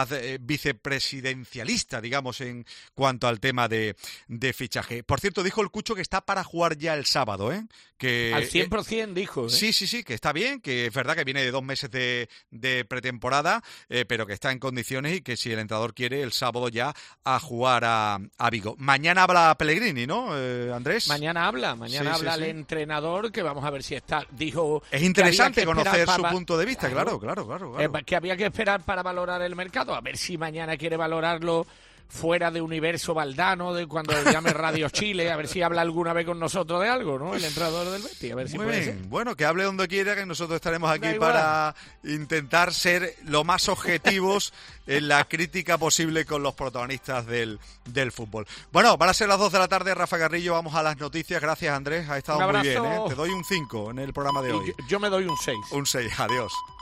Speaker 3: vicepresidencialista, digamos, en cuanto al tema de fichaje. Por cierto, dijo el Cucho que está para jugar ya el sábado, que
Speaker 4: al 100% dijo.
Speaker 3: Sí, que está bien, que es verdad que viene de 2 meses de pretemporada, pero que está en condiciones y que si el entrenador quiere, el sábado ya a jugar a Vigo. Mañana habla Pellegrini, ¿no, Andrés?
Speaker 4: Mañana habla el entrenador, que vamos a ver si está. Dijo.
Speaker 3: Es interesante conocer su punto de vista, claro.
Speaker 4: Que había que esperar para valorar el mercado, a ver si mañana quiere valorarlo fuera de Universo Valdano, de cuando llame Radio Chile, a ver si habla alguna vez con nosotros de algo, ¿no? El entrenador del Betis, a ver si puede ser.
Speaker 3: Bueno, que hable donde quiera, que nosotros estaremos aquí para intentar ser lo más objetivos en la crítica posible con los protagonistas del fútbol. Bueno, van a ser las 2 de la tarde, Rafa Carrillo, vamos a las noticias. Gracias, Andrés, ha estado muy bien, Te doy un 5 en el programa de hoy.
Speaker 4: Yo me doy un 6.
Speaker 3: Un 6, adiós.